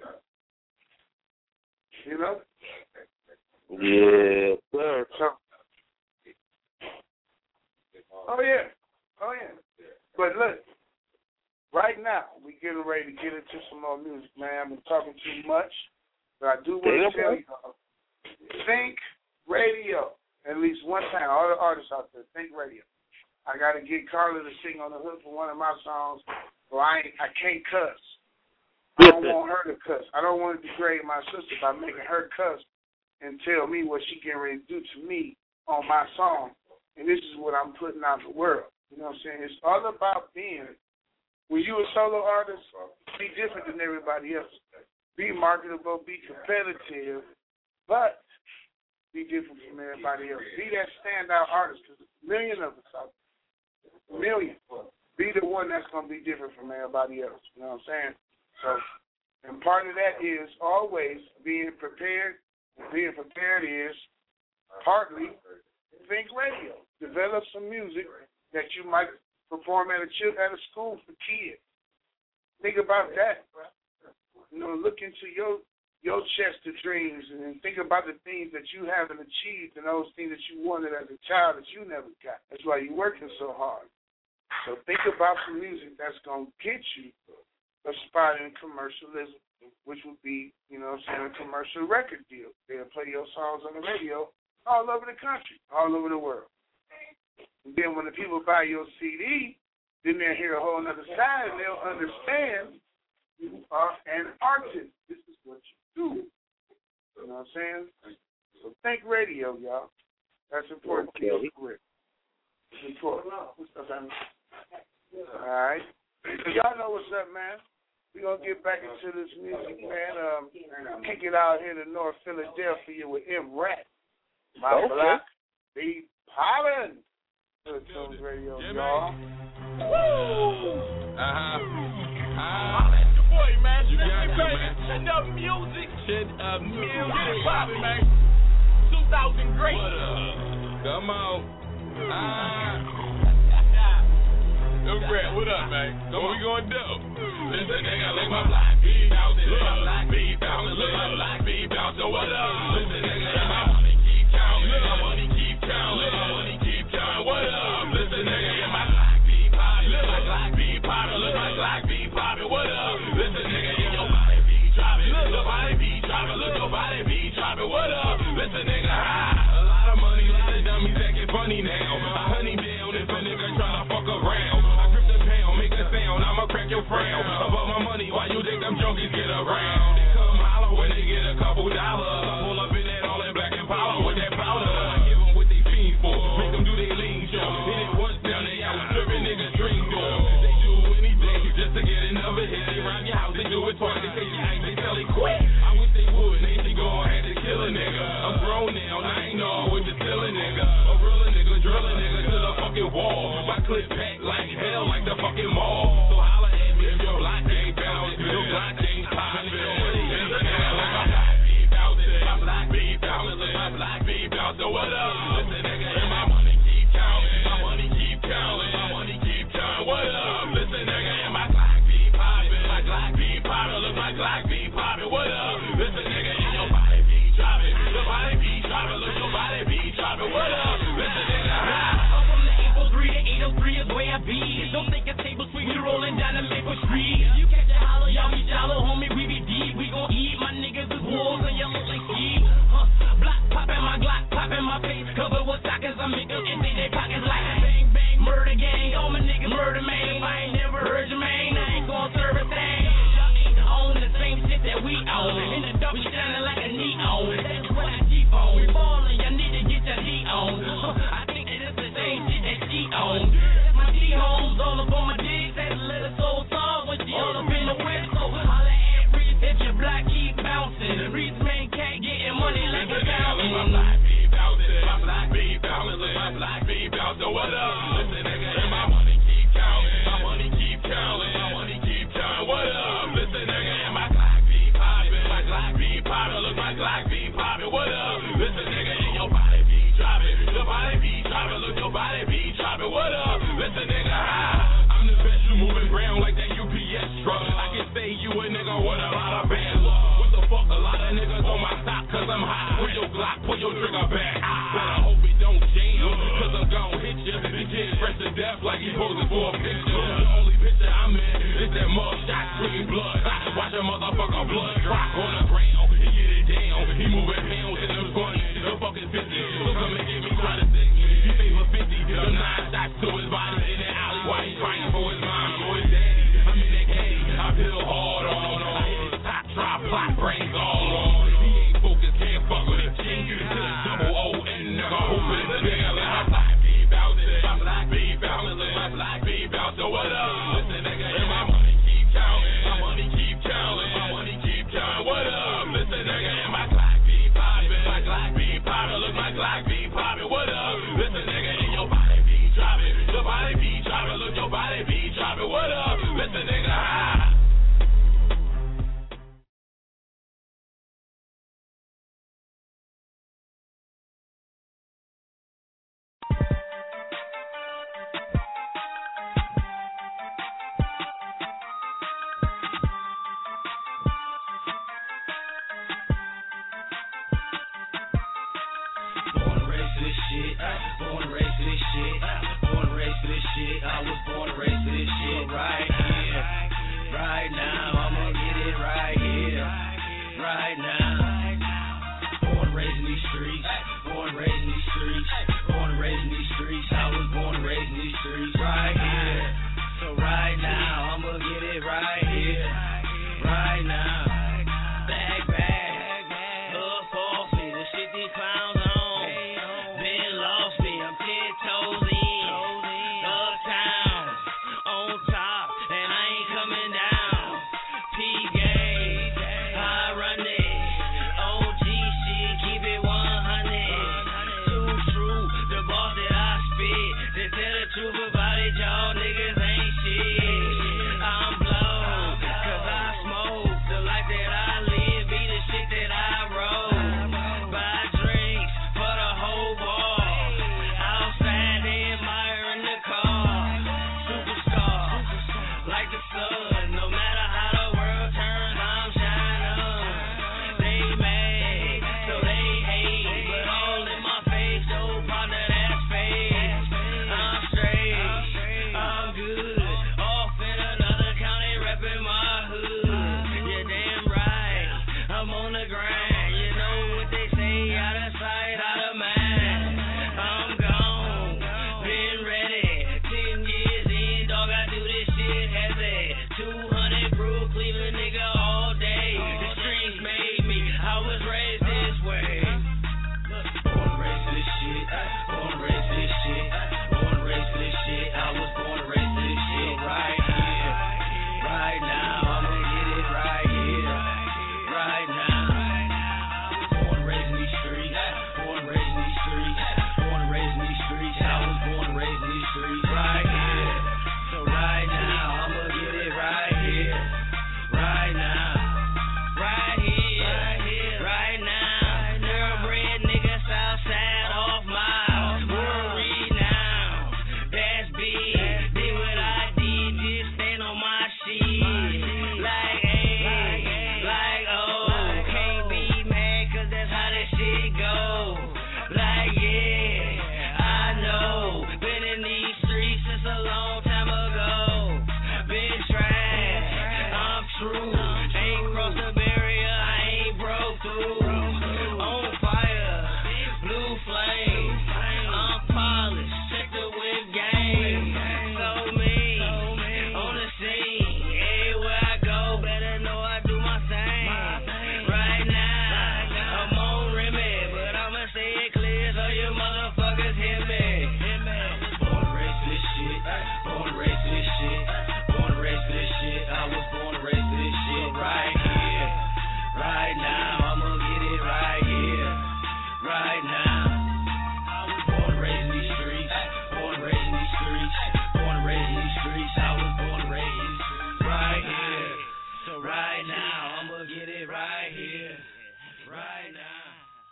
You know? Yeah, sir. Oh, yeah. But look, right now, we getting ready to get into some more music, man. I've been talking too much, but I do want to tell you, think radio. At least one time, all the artists out there, think radio. I got to get Carla to sing on the hook for one of my songs, or I can't cuss. I don't want her to cuss. I don't want to degrade my sister by making her cuss and tell me what she getting ready to do to me on my song. And this is what I'm putting out in the world. You know what I'm saying? It's all about being, when you a solo artist, be different than everybody else. Be marketable, be competitive, but be different from everybody else. Be that standout artist, because there's a million of us out there. A million. Be the one that's going to be different from everybody else. You know what I'm saying? So, and part of that is always being prepared. And being prepared is partly think radio. Develop some music that you might perform at a school for kids. Think about that. You know, look into your chest of dreams and think about the things that you haven't achieved and those things that you wanted as a child that you never got. That's why you're working so hard. So think about some music that's going to get you a spot in commercialism, which would be, you know what I'm saying, a commercial record deal. They'll play your songs on the radio all over the country, all over the world. And then when the people buy your CD, then they'll hear a whole other side and they'll understand you are an artist. This is what you do. You know what I'm saying? So think radio, y'all. That's important to your career. It's important. All right. So y'all know what's up, man. We're going to get back into this music, man. Kick it out here to North Philadelphia with M-Rat. My block. Be poppin'. Good Tunes Radio, y'all. Woo! That's your boy, man. You got it, man. Shit up music. Shit up music. Get it poppin', man. 2000 great. Come on. What up, man? What we gonna do? Listen, nigga, look my black beat out there. Look my black beat out there. Look my black beat out there. What up? Listen, nigga, my money keep counting. My money keep counting. My money keep counting. What up? Listen, nigga, my black beat poppin'. Look my black beat poppin'. Look my black beat poppin'. What up? Listen, nigga, your body beat dropping. Look your body beat dropping. Look your body beat dropping. What up? Listen, nigga, a lot of money, a lot of dummies acting funny now. I honey down if a nigga tryna fuck around. I'ma crack your frown about my money. Why you think them junkies get around? They come holler when they get a couple dollars. I pull up in that all in black and powder with that powder. I give them what they fiend for. Make them do their lean show. Hit it once down they out, stripping niggas dream door. They do anything just to get another hit. They round your house, they do it twice. They say you ain't, they tell they quit. I wish they would. They think go ahead and kill a nigga. I'm grown now, and I ain't know what to tell a nigga. A real nigga, drill a nigga to the fucking wall. My clip packed like hell, like the fucking mall. So what up? Listen, nigga, and my money keep counting. My money keep counting. My money keep counting. What up? Listen, nigga, and my Glock be poppin'. My Glock be poppin'. Look, my Glock be poppin'. What up? Listen, nigga, and your body be droppin'. Your body be droppin'. Look, your body be droppin'. What up? Listen, nigga, I'm from the 803 to 803 is where I be. Don't think a table sweet, we rollin' down the Maple Street. You catch a holler, y'all be shallow, homie, we be deep. We gon' eat, my niggas is wolves and y'all look like sheep. Block poppin', my Glock poppin', my face covered with sockets. I make them empty their pockets like bang bang, murder gang. All my niggas murder man. If I ain't never heard your man, I ain't gon' serve a thing. Y'all ain't own the same shit that we own. In the dark, we shining like a neon. That's what I keep on. We ballin', y'all need to get your D on. I think that it's the same shit that she on. My D homes all up on my dick. That little soul song when she all up in the west. So holla at Reese if your block keep bouncing. Reese man can't getting money like a fountain. my black beat bouncing. My black beat bouncing. My black beat bouncing. What up? Listen, nigga, and my money keep counting. My money keep counting. My money keep counting. What up? Listen, nigga, and my Glock be poppin'. My Glock be poppin'. Look, my Glock be poppin'. What up? Listen, nigga, and your body be droppin'. Your body be droppin'. Look, your body be droppin'. What up? Listen, nigga, I'm the best. You moving ground like that UPS truck. I can say you a nigga with a lot of bad luck. What the fuck? A lot of niggas on my top cause I'm hot. Pull your Glock, pull your trigger back. But I hope it don't jam cause I'm gon' hit ya. The kid fresh to death like he posing for a picture. The only picture I'm in is that mug shot scream blood. Watch a motherfucker blood drop on the ground. He get it down. He moving pounds in them bunnies. The fucking 50. So come and get me try to stick me. He favor 50. Them 9 shots to his body in the alley while he crying for his mom or his daddy. I'm in that caddy. I feel hard on. I hit his top drop, plot brains all on. He ain't focused, can't fuck with a king. Double O and nigga, hoping it's a nigga like my black beat bouncing. My black beat bouncing. My black beat bouncing. What up? Listen, nigga, and my money keep counting. My money keep counting. My money keep counting. What up? Listen, nigga, and my Glock be poppin'. My Glock be poppin'. Look, my Glock be poppin'. What up? Listen, nigga, and your body be droppin'. Your body be droppin'. Look, your body be droppin'. What up? Listen, nigga, Born and raised to this shit. Born and raised to this shit. I was born and raised to this shit. Right here, right now. I'ma get it right here, right now. Born and raised in these streets. Born and raised in these streets. Born and raised in these streets. I was born and raised in these streets. Right here, so right now. I'ma get it right here, right now. Back, up off me. The shit these clowns on. Superstar. right now. I'ma get it right here, right now.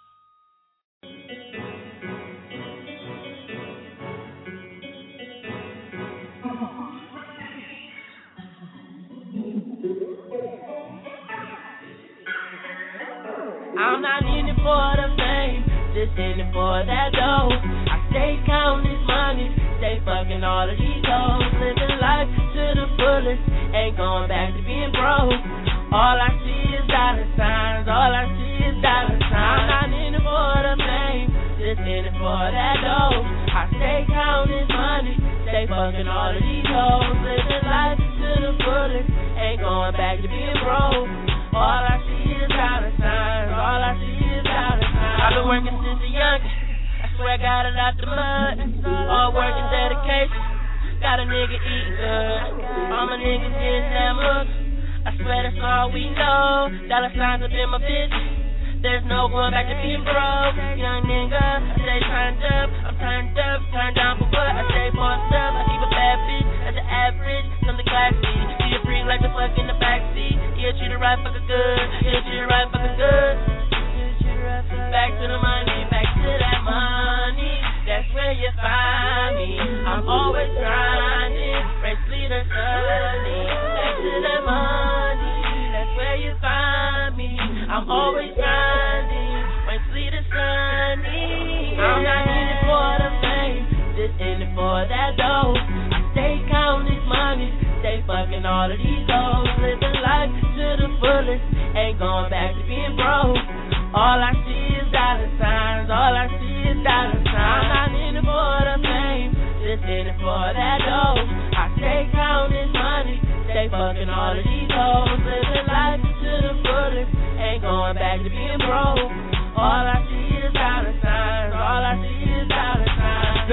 I'm not in it for the fame, just in it for that dough. I stay counting this money, stay fucking all of these hoes. Living life to the fullest, ain't going back to being broke. All I see is dollar signs, all I see is dollar signs. I'm not in it for the fame, just in it for that dough. I stay counting this money, stay fucking all of these hoes. Living life to the fullest, ain't going back to being broke. All I see is dollar signs, all I see is dollar signs. I've been working since a youngin', I swear I got it out the mud. All work and dedication, got a nigga eating good. All my niggas getting damn hooks, I swear that's all we know. Dollar signs up in my business, there's no going back to being broke. Young nigga, I stay turned up, I'm turned up, turned down for what? I stay bossed up, I keep a bad bitch as an average, something classy. Be a freak like the fuck in the backseat. Yeah, treat her right fucking good, yeah, treat her right fucking good. Back to the money, back to that money, that's where you find me. I'm always grinding, race leader sunny. Back to that money, that's where you find me. I'm always grinding, race leader sunny. I'm not in it for the fame, just in it for that dough. I stay counting this money, stay fucking all of these hoes. Living life to the fullest, ain't going back to being broke. All I see is dollar signs, all I see is dollar signs. I'm not in it for the fame, just in it for that dough. I stay counting this money, stay fucking all of these hoes. Living life to the fullest, ain't going back to being broke. All I see is dollar signs, all I see is dollar signs.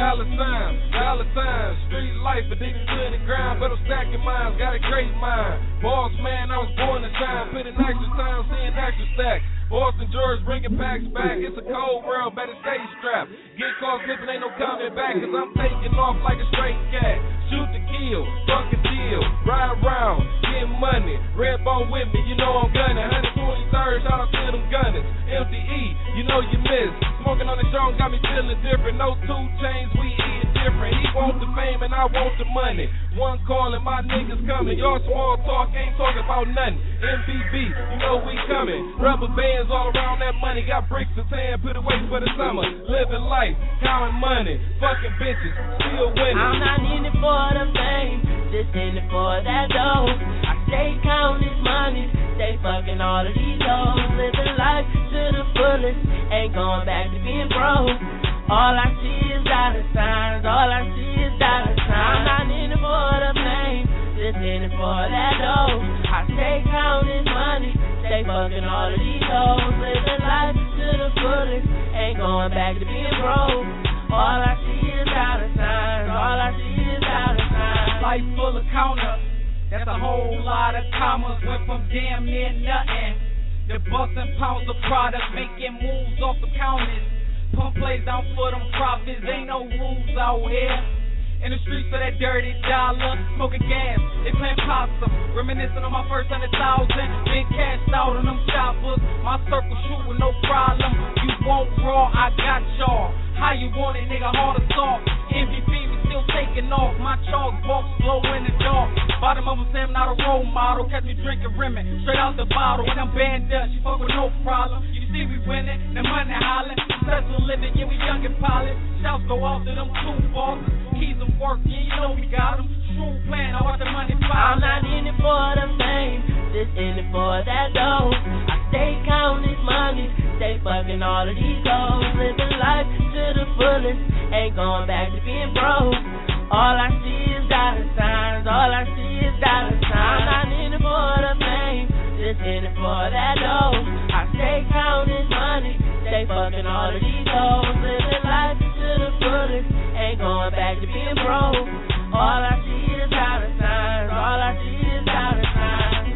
Dollar signs, street life, a nigga to the ground, but I'm stacking mines, got a great mind. Boss man, I was born to shine, put in extra time, seeing extra stack. Boston George bringing packs back. It's a cold world, better stay strapped. Get caught slipping, ain't no coming back, cause I'm taking off like a straight cat. Shoot to kill, fuck a deal, ride around, get money. Red bone with me, you know I'm gunning. 123rd, shout out to them gunners. MDE, you know you miss. Smoking on the strong got me feeling different. No 2 chains, we eating different. He want the fame and I want the money. One calling, my niggas coming. Y'all small talk, ain't talking about nothing. MBB, you know we coming. Rubber bands all around that money. Got bricks in hand, put away for the summer. Living life, counting money. Fucking bitches, still winning. I'm not in it for the fame, just in it for that dough. I stay counting this money, stay fucking all of these hoes. Living life to the fullest, ain't going back to being broke. All I see is dollar signs, all I see is dollar signs. I'm not in it for the fame, just in it for that dough. I stay counting this money, stay fucking all of these hoes. Living life to the fullest, ain't going back to being broke. All I see is dollar signs, all I see is dollar signs. Life full of counters, that's a whole lot of commas. Went from damn near nothing to busting pounds of product, making moves off the counters. Pump plays down for them profits, ain't no rules out here. In the streets for that dirty dollar, smoking gas, they playing possum. Reminiscing on my first 100,000, been cashed out on them choppers. My circle shooting, no problem. You want raw, I got y'all. How you want it, nigga, hard assault. MVP, we still taking off. My chalk box glow in the dark. Bottom of a Sam, not a role model. Catch me drinking Remy, straight out the bottle. When I'm banned up, she fuck with no problem. You see we winning, the money hollering. Successful living, yeah, we young and pilot. Shouts go out to them 2 bosses. Keys and work, yeah, you know we got them. True plan, I want the money file. I'm not in it for the fame, just in it for that dough. I stay counting this money, stay fucking all of these hoes. Living life to the fullest, ain't going back to being broke. All I see is dollar signs, all I see is dollar signs. I'm not in it for the fame, just in it for that dough. I stay counting this money, stay fucking all of these hoes. Living life to the fullest, ain't going back to being broke. All I see is dollar signs, all I see is dollar signs.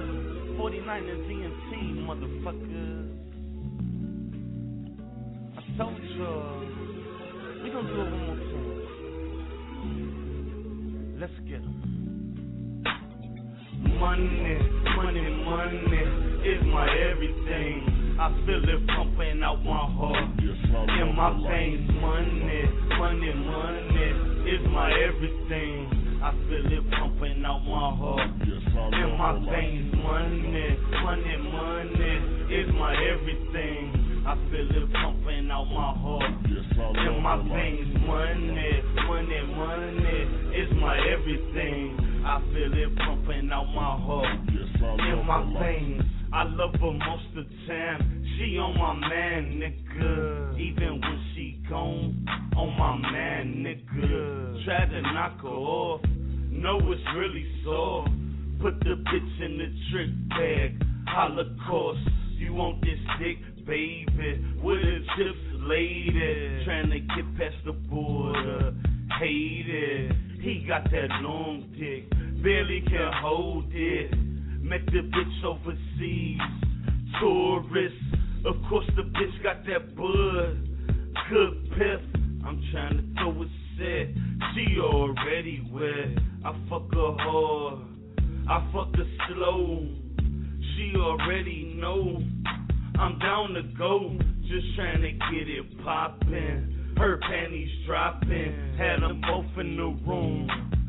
49ers GMT, motherfuckers. I told you. We gonna do it one more time. Let's get 'em. Money, money, money is my everything. I feel it pumping out my heart. In my veins, money, money, money is my everything. I feel it pumping out my heart. In my veins, money, money, money is my everything. I feel it pumping out my heart. In my veins, money, money, money is my everything. I feel it pumping out my heart. In my veins, I love her most of the time. She on my man, nigga. Even when she gone, on my man, nigga. Try to knock her off. No, it's really sore. Put the bitch in the trick bag. Holocaust. You want this dick, baby? With the chips, lady. Trying to get past the border. Hate it. He got that long dick. Barely can hold it. Met the bitch overseas. Tourist. Of course the bitch got that bud. Good piff. I'm trying to throw a set. She already wet. I fuck her hard. I fuck her slow. She already know I'm down to go. Just trying to get it poppin'. Her panties dropping. Had them both in the room.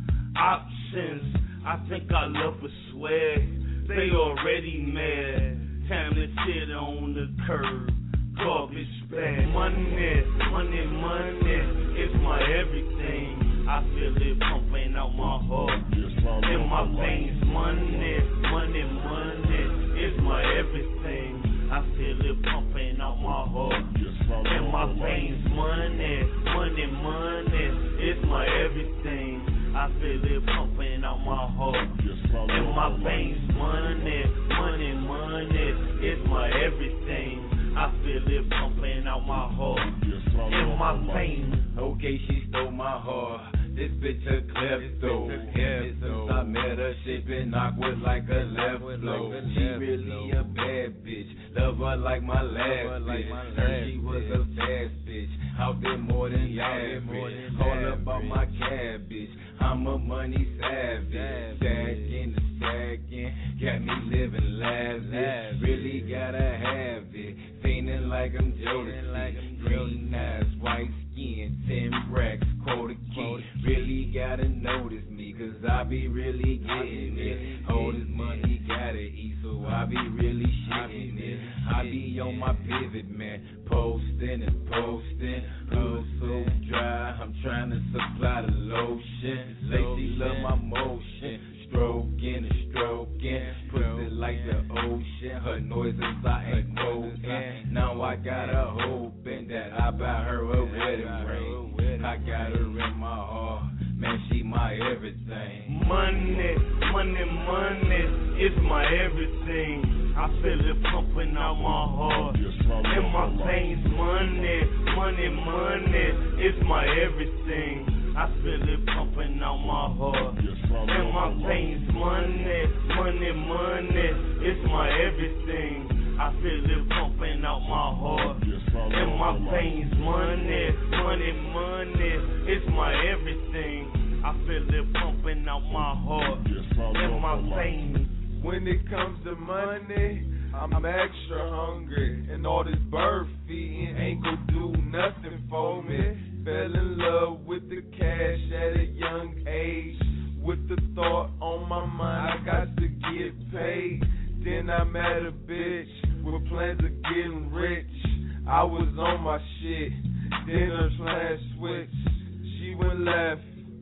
Options. I think I love her swag. They already mad. Time to sit on the curb. Garbage bag. Money, money, money is my everything. I feel it pumping out my heart. In my veins, money, money, money is my everything. I feel it pumping out my heart. In my veins, money, money, money is my everything. I feel it pumping out my heart. In my veins, money, money, money is my everything. I feel it pumping out my heart. In my veins. Okay, she stole my heart. This bitch a klepto. Ever since I met her, she been awkward like a left flow. She really a bad bitch. Love her like my last bitch. Heard she was a fast bitch. Out there more than average. All about my cabbage. I'm a money savage. Stacking the stacking. Got me living lavish. Really gotta have it. Feeling like I'm Jodeci. Green eyes, white skin, 10 racks, quarter key. Really gotta notice me, cause I be really getting it. All this money gotta eat, so I be really shitting it. I be on my pivot, man, posting and posting. Hood so dry, I'm trying to supply the lotion. Lacey love my motion. Stroking and stroking, pussy like the ocean. Her noises I ain't quoting. Now I got her hoping that I buy her a wedding ring. I got her in my heart, man, she my everything. Money, money, money is my everything. I feel it pumping out my heart. In my veins, money, money, money is my everything. I feel it pumping out my heart. In my veins, money, money, money is my everything. I feel it pumping out my heart. In my veins, money, money, money is my everything. I feel it pumping out my heart. In my veins. When it comes to money, I'm extra hungry. And all this bird feeding ain't gon' do nothing for me. Fell in love with the cash at a young age. With the thought on my mind, I got to get paid. Then I met a bitch with plans of getting rich. I was on my shit, then her plan switched. She went left,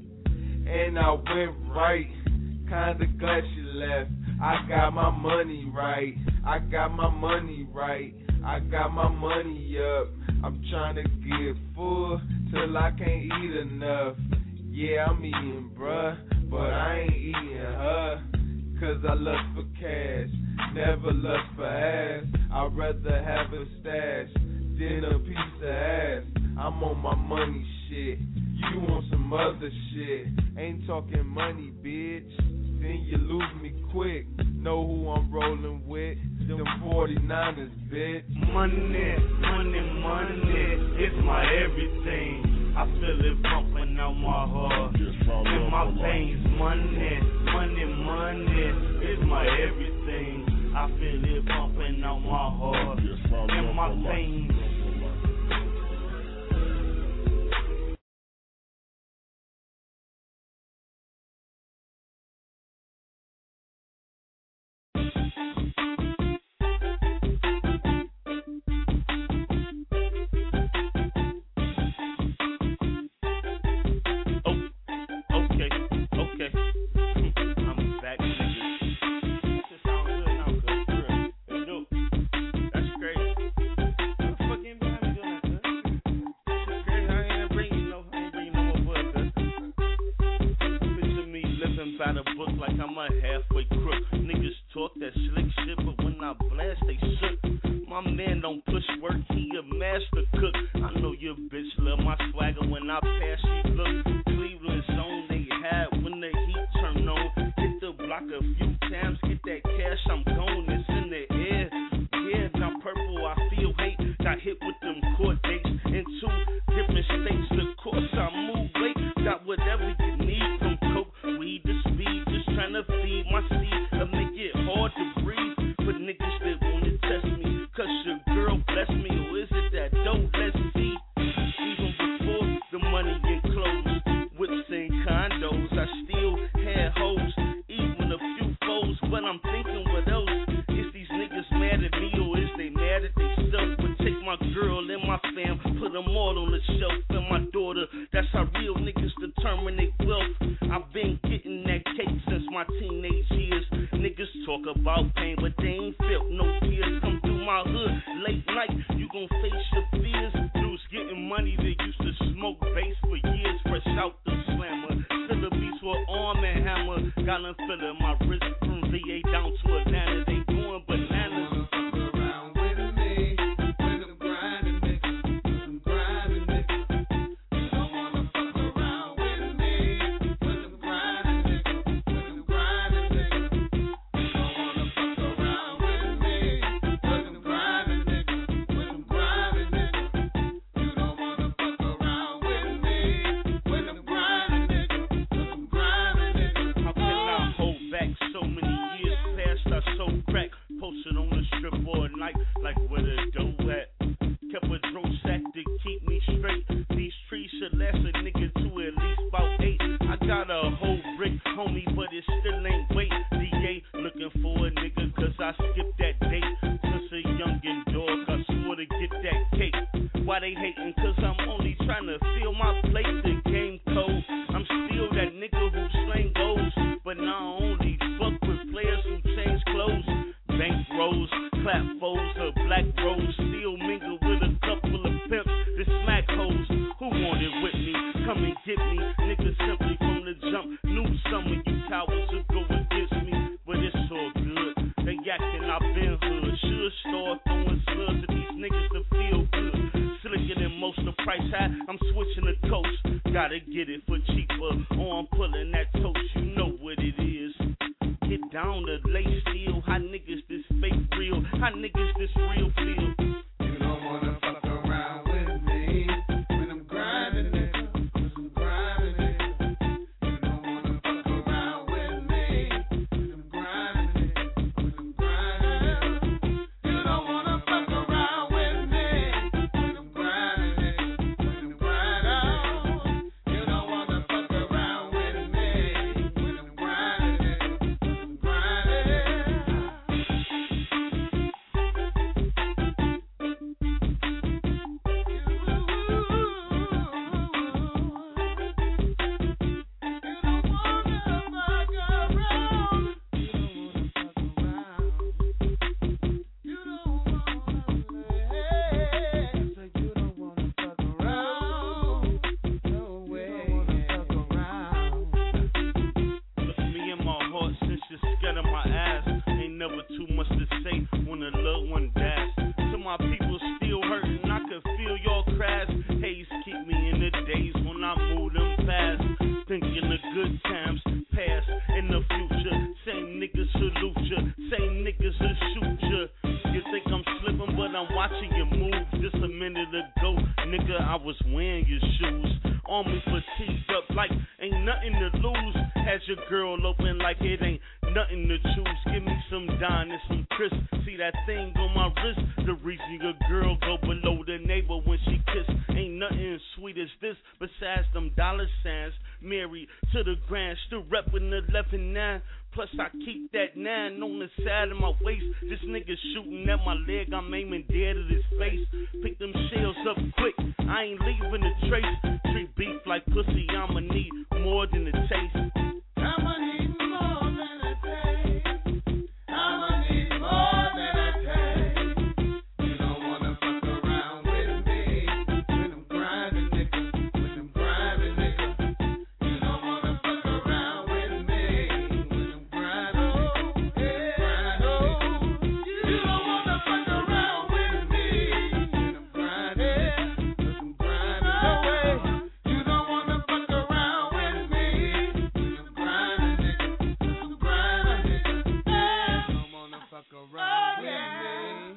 and I went right. Kinda glad she left. I got my money right. I got my money right. I got my money up. I'm trying to get full till I can't eat enough. Yeah, I'm eating, bruh, but I ain't eating her. Cause I lust for cash, never lust for ass. I'd rather have a stash than a piece of ass. I'm on my money shit. You want some other shit. Ain't talking money, bitch. Then you lose me quick. Know who I'm rolling with. Them 49ers, bitch. Money, money, money it's my everything. I feel it pumping out my heart. In my veins, money, money, money. It's my everything. I feel it pumping out my heart. In my veins. I'm watching you move just a minute ago. nigga, I was wearing your shoes. On me fatigued up like ain't nothing to lose. Has your girl open like it ain't nothing to choose. Give me some Don and some Chris. See that thing on my wrist? The reason your girl go below the neighbor when she kiss. Ain't nothing as sweet as this besides them dollar signs. Married to the grand, still reppin' the 11-9. Plus I keep that 9 on the side of my waist. This nigga shooting at my leg, I'm aiming dead at his face. Pick them shells up quick, I ain't leaving a trace. Treat beef like pussy, I'ma need more than a taste. I'ma need more than a taste. I'ma need more than a taste. You don't wanna fuck around with me. When I'm grinding, nigga. When I'm grinding, nigga. You don't wanna fuck around with me. When I'm grinding, grinding. You don't wanna fuck around with me. When I'm grinding, no way. You don't wanna fuck around with me. When I'm grinding, nigga. I'm grinding, nigga. You don't wanna fuck around with me.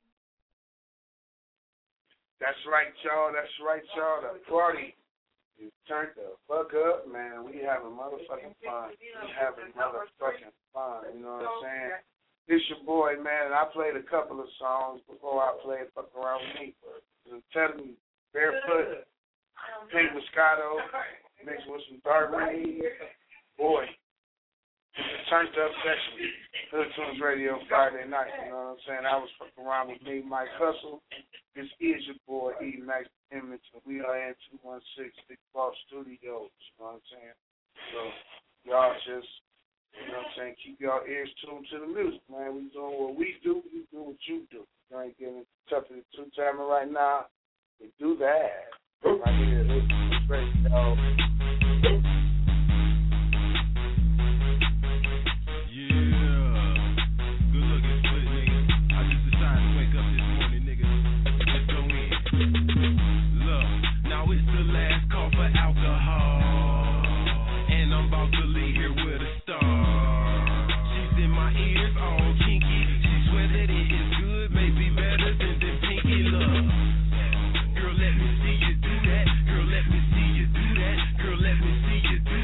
That's right, y'all. That's right, y'all. The party is turned the fuck up, man. We having motherfucking fun. We having motherfucking fun. You know what I'm saying? This your boy, man. And I played a couple of songs before I played Fuck Around With Me. I'm telling you, Barefoot, Pink Moscato, mixed with some dark rain. Boy, it's a turned up section. Hood Tunes Radio Friday night. You know what I'm saying? I was fucking around with me, Mike Hustle. This is your boy, E. Max Image, and we are in 216 Big Boss Studios. You know what I'm saying? So, y'all just, you know what I'm saying, keep y'all ears tuned to the music, man. We doing what we do, you do what you do. You ain't getting tough to the two-timer right now. We do that. Right here, it's ready, y'all. Girl, let me see you do that. Girl, let me see you do that. Girl, let me see you do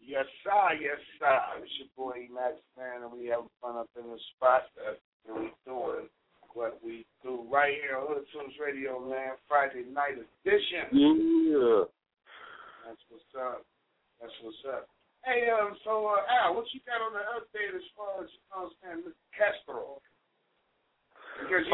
Yes, sir. Yes, sir. It's your boy Max, man, and we having fun up in the spot. And we doing what we do right here on Hood Tunes Radio, man. Friday night edition. Yeah. That's what's up. That's what's up. Hey, so Al, what you got on the update as far as Mr. Castro? Because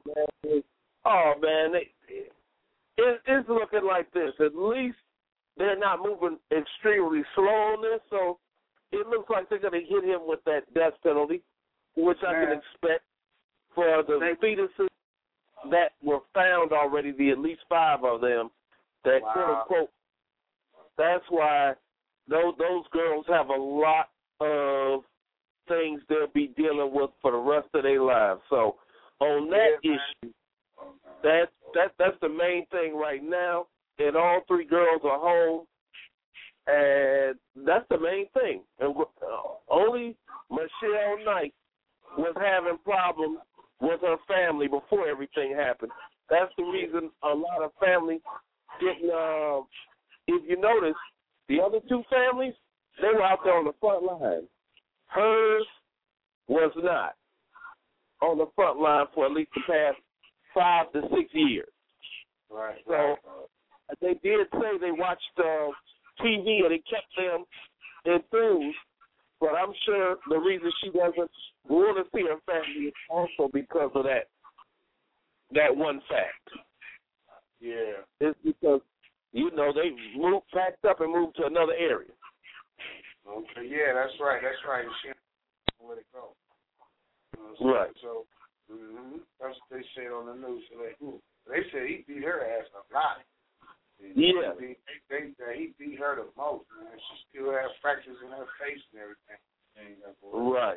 man, it's looking like this. At least they're not moving extremely slow on this, so it looks like they're going to hit him with that death penalty, which I can expect for the fetuses that were found already, at least 5 of them, that quote-unquote, that's why those girls have a lot of things they'll be dealing with for the rest of their lives. So on that issue, that's the main thing right now. And all 3 girls are home, and that's the main thing. And only Michelle Knight was having problems with her family before everything happened. That's the reason a lot of families didn't. If you notice, the other 2 families, they were out there on the front line. Hers was not on the front line for at least the past 5 to 6 years. Right. So they did say they watched TV and it kept them enthused, but I'm sure the reason she doesn't want to see her family is also because of that one fact. Yeah. It's because, they packed up and moved to another area. Okay, yeah, that's right. She didn't let it go. Right. So, that's what they said on the news today. They said he beat her ass a lot. Yeah. He beat her the most, man. She still has fractures in her face and everything. Right.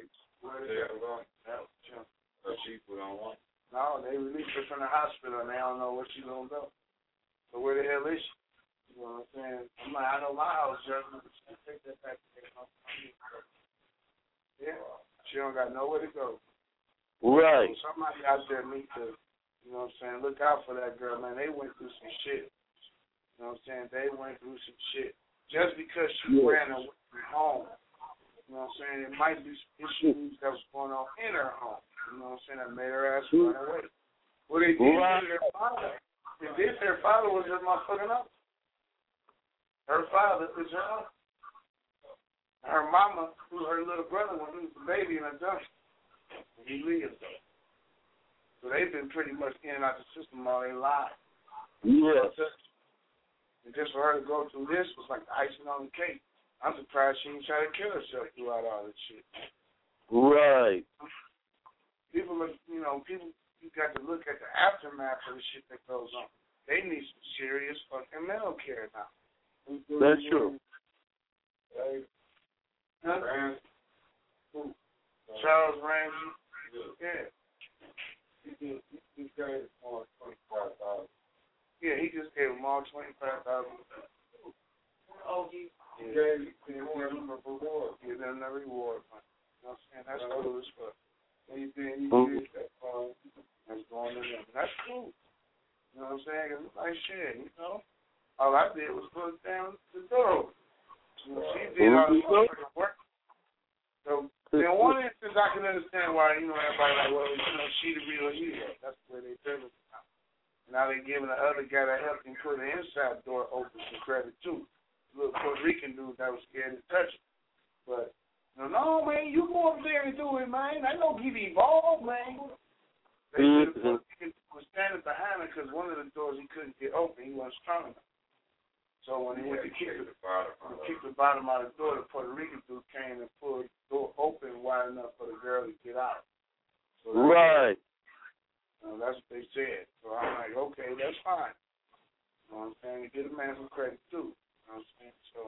She put on one. No, they released her from the hospital and they don't know where she's going to go. So where the hell is she? You know what I'm saying? I'm like, I know my house, Justin, but she take that back to their house. Yeah. She don't got nowhere to go. Right. So somebody out there needs to, look out for that girl, man. They went through some shit. You know what I'm saying? They went through some shit. Just because she ran away from home, you know what I'm saying? It might be some issues that was going on in her home. You know what I'm saying? That made her ass run away. Well, they did to their father. They did to their father was her motherfucking uncle. Her father is her uncle. Her mama, who her little brother when he was a baby in a dumpster. He lives though. So they've been pretty much in and out the system all their lives. Yes. And just for her to go through this was like the icing on the cake. I'm surprised she didn't try to kill herself throughout all this shit. Right. People, you got to look at the aftermath of the shit that goes on. They need some serious fucking mental care now. That's true. Huh? Charles Ramsey? Yeah. He gave him all $25,000. Yeah, he just gave them all $25,000. Oh, he gave them a reward. Give them the reward money. You know what I'm saying? That's cool as fuck. He did that. That's going to them. That's cool. You know what I'm saying? It's like shit, All I did was put down the door. She did all the work. So, in one instance, I can understand why, everybody like, well, she the real hero. That's the way they tell it now. Now they're giving the other guy that helped him put the inside door open some credit, too. Little Puerto Rican dude that was scared to touch it. But, no, man, you go up there and do it, man. I know he evolved, man. They said the Puerto Rican was standing behind him because one of the doors he couldn't get open. He wasn't strong enough. So when he went to kick the bottom out of the door, the Puerto Rican dude came and pulled the door open wide enough for the girl to get out. So right. That's what they said. So I'm like, okay, that's fine. You know what I'm saying? Get a man some credit, too. You know what I'm saying? So,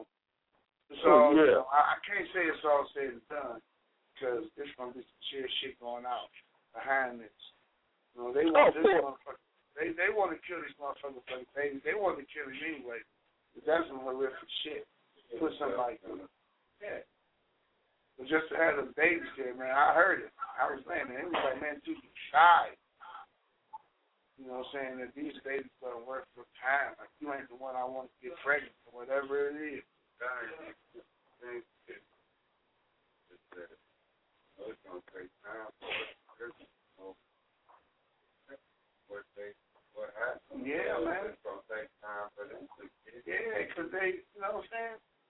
I can't say it's all said and done because there's going to be some serious shit going out behind this. They want this motherfucker. They want to kill these motherfuckers like babies. They want to kill him anyway. But that's some horrific shit. Put somebody through it. Yeah. But just to have them babies there, man, I heard it. I was saying, man, it was like, man, dude, you shy. You know what I'm saying? That these babies going to work for time. Like, you ain't the one I want to get pregnant or whatever it is.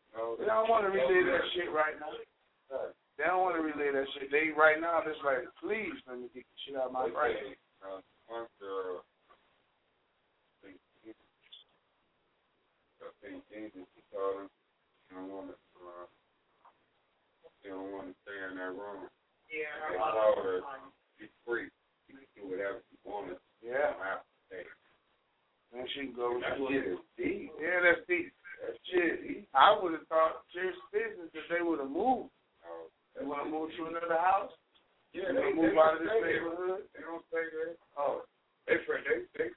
They don't want to relay that shit right now. They don't want to relay that shit. They right now just like, please let me get the shit out of my brain. One girl, I think Jesus, she told him she don't want to stay in that room. Yeah. They told her she's free. She can do whatever she wanted. Yeah. And she can go. That shit is deep. Yeah, that's deep. That shit. I would have thought serious business if they would have moved. They want to move to another house? Yeah, they move out of this neighborhood? They don't stay there. Oh. They stay in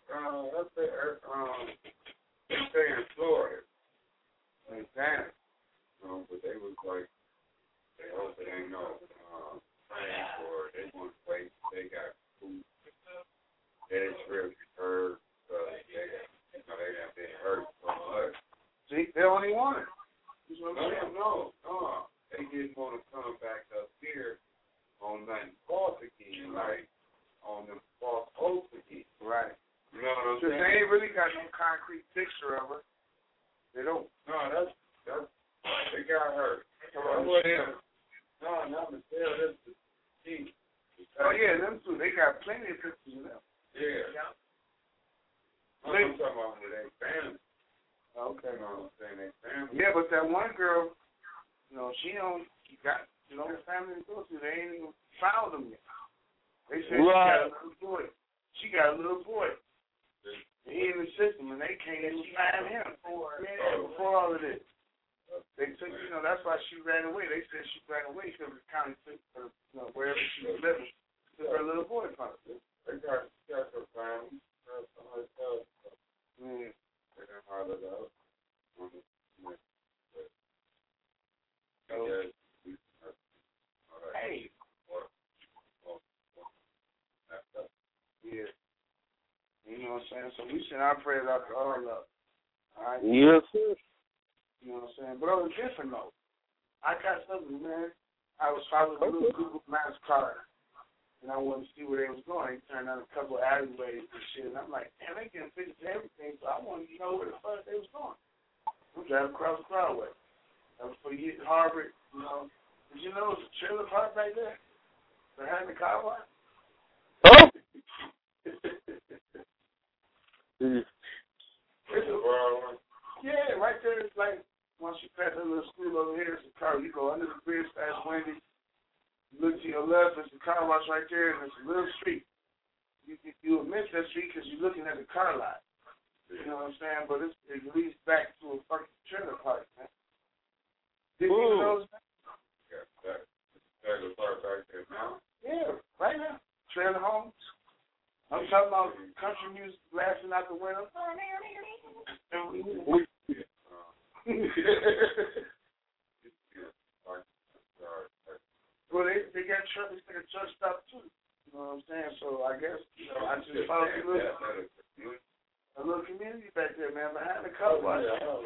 Florida. Damn. But they was like, they hope it ain't no praying for it. They want to wait. They got food. They just really hurt. They got been hurt so much. See, they only want it. No. They didn't want to come back up here on nothing false again, like on the false hopes again. Right. You know what I'm saying? They ain't really got no concrete picture of her. They don't. No, that's they got hurt. No, not Michelle. That's the key. Oh yeah, them two. They got plenty of pictures of them. Yeah. I'm talking about with their family. Okay. You know what I'm saying? Their family. Yeah, but that one girl, she got her family to go to. They ain't even found them yet. They said she got a little boy. He in the system, and they can't even find him before all of this. They took, that's why she ran away. They said she ran away because the county took her, wherever she was living, took her little boy from her. They got her family. They done hollered out. Hey. Yeah. You know what I'm saying? So we send our prayers out to all of them. All right? Yes, sir. You know what I'm saying? But on a different note, I got something, man. I was following a little Google Maps car, and I wanted to see where they was going. They turned out a couple of alleyways and shit, and I'm like, damn, they can fix everything, so I wanted to know where the fuck they was going. I'm driving across the Broadway. That was before you hit Harvard, Did you know there's a trailer park right there? Behind the car wash? Oh! Yeah, right there. It's like once you pass that little school over here, it's a car. You go under the bridge past Wendy's. You look to your left, it's a car wash right there, and it's a little street. You will miss that street because you're looking at the car lot. You know what I'm saying? But it leads back to a fucking trailer park, man. Did you know that? Yeah, trailer park right there now. Yeah, right now. Trailer homes. I'm talking about country music blasting out the window. Well, they got truck stop too. You know what I'm saying? So I guess I just found a little community back there, man, behind the car wash.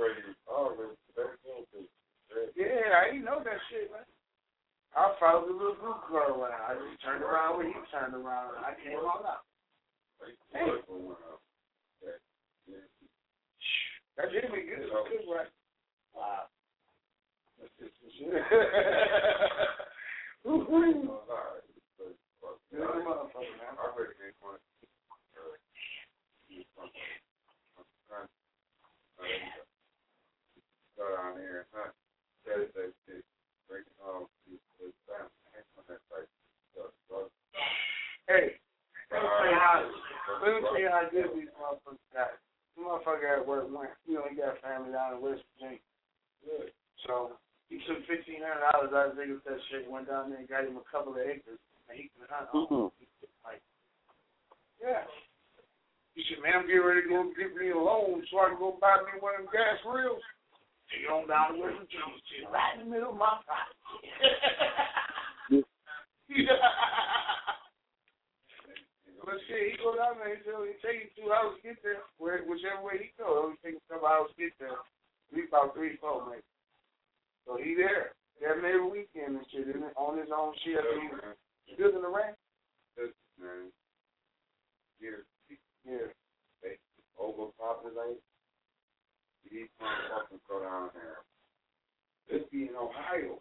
Yeah, I didn't know that shit, man. I followed the little blue car around. I just turned around where he turned around, and I came on out. Hey. That did me good. Good, right? Wow. That's just some shit. Motherfucker, man. I really ain't want go down here and hunt. That shit. Breaking off the family. Hey, let me tell you how good these motherfuckers got. This motherfucker at work went, he got family down in West Virginia. Good. So he took $1,500 out of that shit, went down there and got him a couple of acres, and he can hunt on. Like, yeah. He said, man, I'm getting ready to go get me a loan so I can go buy me one of them gas reels. Take it on down to West Virginia, right in the middle of my pocket. But shit, he go down there, he take you 2 hours to get there, whichever way he go. It only takes a couple hours to get there. At about 3, 4, maybe. So he there. Having every weekend and shit, on his own shit. He's building the ranch. Man. Yeah. They overpopulate. These motherfuckers go down there Ohio.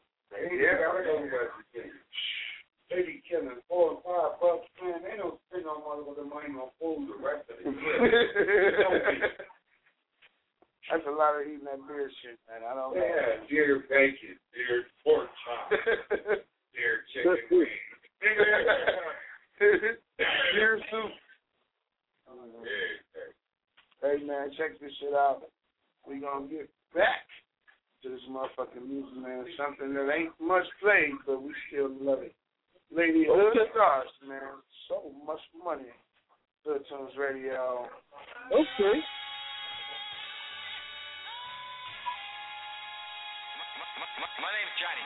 They be killing $4 and $5, man. They don't spend no money on food the rest of the year. That's a lot of eating that beer shit, man. I don't know. Yeah, deer bacon, deer pork chop, deer chicken wings. Deer soup. Hey, man, check this shit out. We gonna get back to this motherfucking music, man. Something that ain't much played, but we still love it. Lady Hood Stars, man. So much money. Hood Tunes Radio. Okay. My name's Johnny.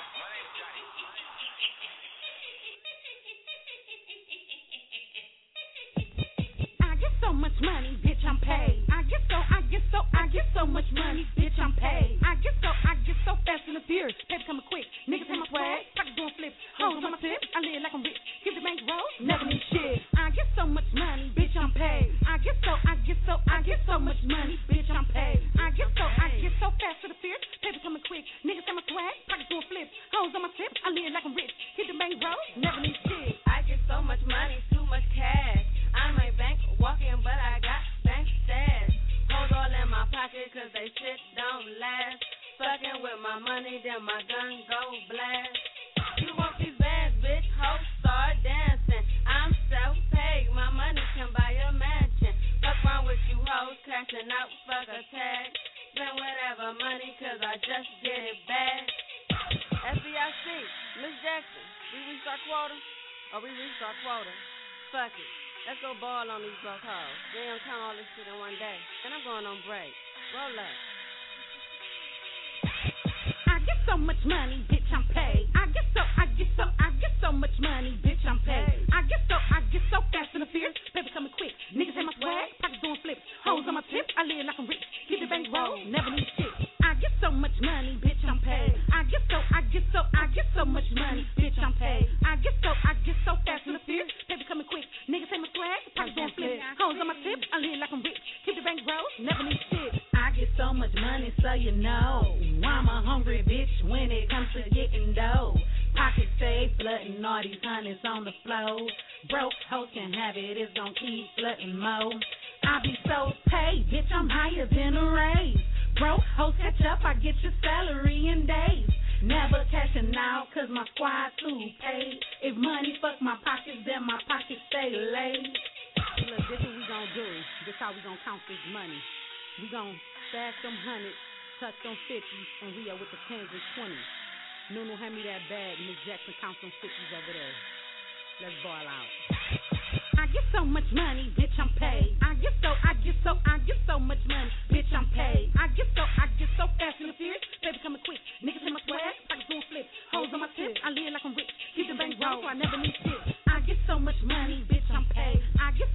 I get so much money, bitch, I'm paid. I get so much money, bitch, I'm paid. I get so fast and the furious. Baby coming quick, niggas in my swag, pockets doing flips, hoes on my tip. I live like I'm rich, give the bank roll, never need shit. I get so much money, bitch, I'm paid. I get so much money, bitch, I'm paid. I get so fast and the furious. Baby coming quick, niggas in my swag, pockets doing flips, hoes on my tip. I live like I'm rich, give the bank roll, never need shit. I get so much money, too much cash. I might bank walking, but I got bank stash. Hoes all in my pocket, cause they shit don't last. Fucking with my money, then my gun go blast. You want these bands, bitch, hoes start dancing. I'm self-paid, my money can buy a mansion. Fuck wrong with you hoes, crashing out, fuck a tag. Spend whatever money, cause I just get it back. FBIC, Miss Jackson, we reached our quota? Or we reached our quota? Fuck it. Let's go ball on these broke hoes. They don't count all this shit in one day. And I'm going on break. Roll up. I get so much money, bitch, I'm paid. I get so much money, bitch, I'm paid. I get so fast and the fierce. Baby coming quick. Niggas in my swag, pockets doing flips. Hoes on my tip, I live like I'm rich. Keep the bank roll, never need shit. I get so much money, bitch, I'm paid. I get so much money, bitch, I'm paid. I get so fast and the fierce. Baby coming quick. Niggas in my swag, pockets doing flips. Hoes on my tip, I live like I'm rich. Keep the bank roll, never need shit. I get so much money, so you know I'm a hungry bitch when it comes to getting dough. Pockets stay flooding, all these hundreds on the floor. Broke hoes can have it, it's gon' keep flooding more. I be so paid, bitch, I'm higher than a raise. Broke hoes catch up, I get your salary in days. Never cashing out, cause my squad too paid. If money fuck my pockets, then my pockets stay laid. Look, this what we gon' do. This how we gon' count this money. We gon' stash them hundreds, touch them 50s, and we are with the 10s and 20s. Nunu, hand me that bag. Miss Jackson, count them 50s over there. Let's ball out. I get so much money, bitch, I'm paid. I get so much money, bitch, I'm paid. I get so fast and the fierce. Baby coming quick. Niggas in my swag, pockets doing flips. Hoes on my tip, I live like I'm rich. Keep the bank roll, so I never need shit. I get so much money, bitch, I'm paid. I get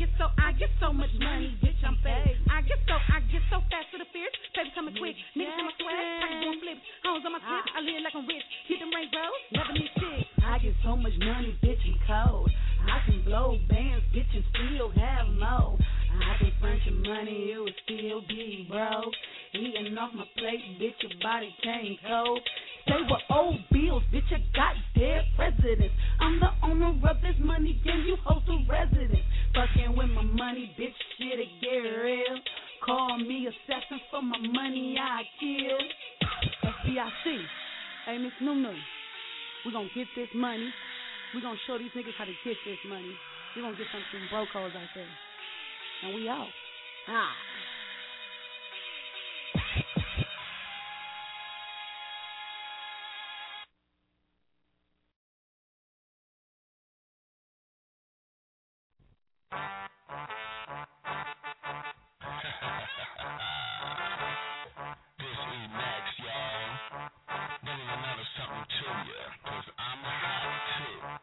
so much money, bitch, I'm paid. I get so fast to the fierce. Baby coming quick. Niggas in my swag, pockets doing flips. Hoes on my tip, I live like I'm rich. Keep them bank roll, never need shit. I get so much money, bitch, I'm cold. I can blow bands, bitch, and still have more. I can front your money, you would still be broke. Eating off my plate, bitch, your body came cold. Stay with old bills, bitch, I got dead presidents. I'm the owner of this money, then you host a residence. Fucking with my money, bitch, shit, it get real. Call me assassin for my money, I kill. FBIC, hey, Miss Nunu, we gonna get this money. We gonna show these niggas how to get this money. We gonna get some broke hoes out there. And we out. Ah. This is Max, y'all. Let me know something to you, 'cause I'm hot too.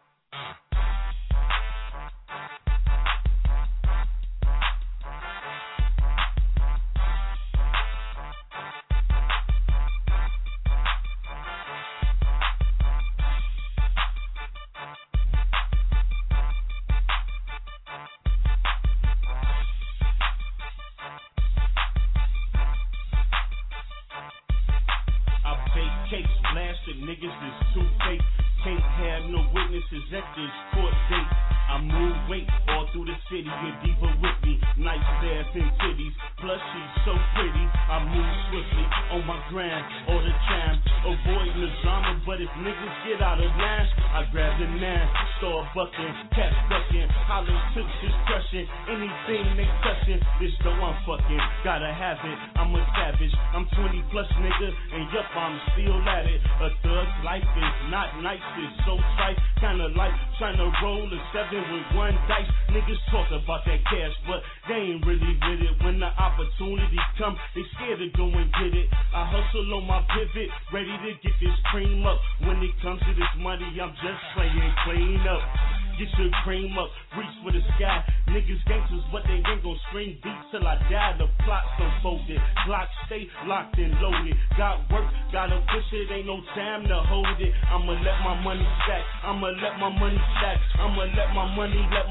cakes. Blasted niggas is too fake. Can't have no witnesses at this court date. I move weight all through the city, get deeper with me. Nice ass and titties, plus she's so pretty. I move swiftly on my grind all the time. Avoiding the drama, but if niggas get out of line, I grab the 9, start bucking, cats ducking, holler tips just crushing. Anything they touching, bitch though I'm fucking. Gotta have it, I'm a savage. I'm 20 plus nigga, and yup, I'm still at it. A thug's life is not nice, it's so trite. Kinda like trying to roll a 7 with 1 dice. Niggas talk about that cash, but they ain't really with it. When the opportunity come, they scared to go and get it. I hustle on my pivot, ready to get this cream up. When it comes to this money, I'm just playing clean up. Get your cream up, reach for the sky. Niggas gangsters, but they ain't gon' scream beat till I die. The plot's unfolded, Glock stay locked and loaded. Got work, gotta push it, ain't no time to hold it. I'ma let my money stack, I'ma let my money stack. I'ma let my money stack.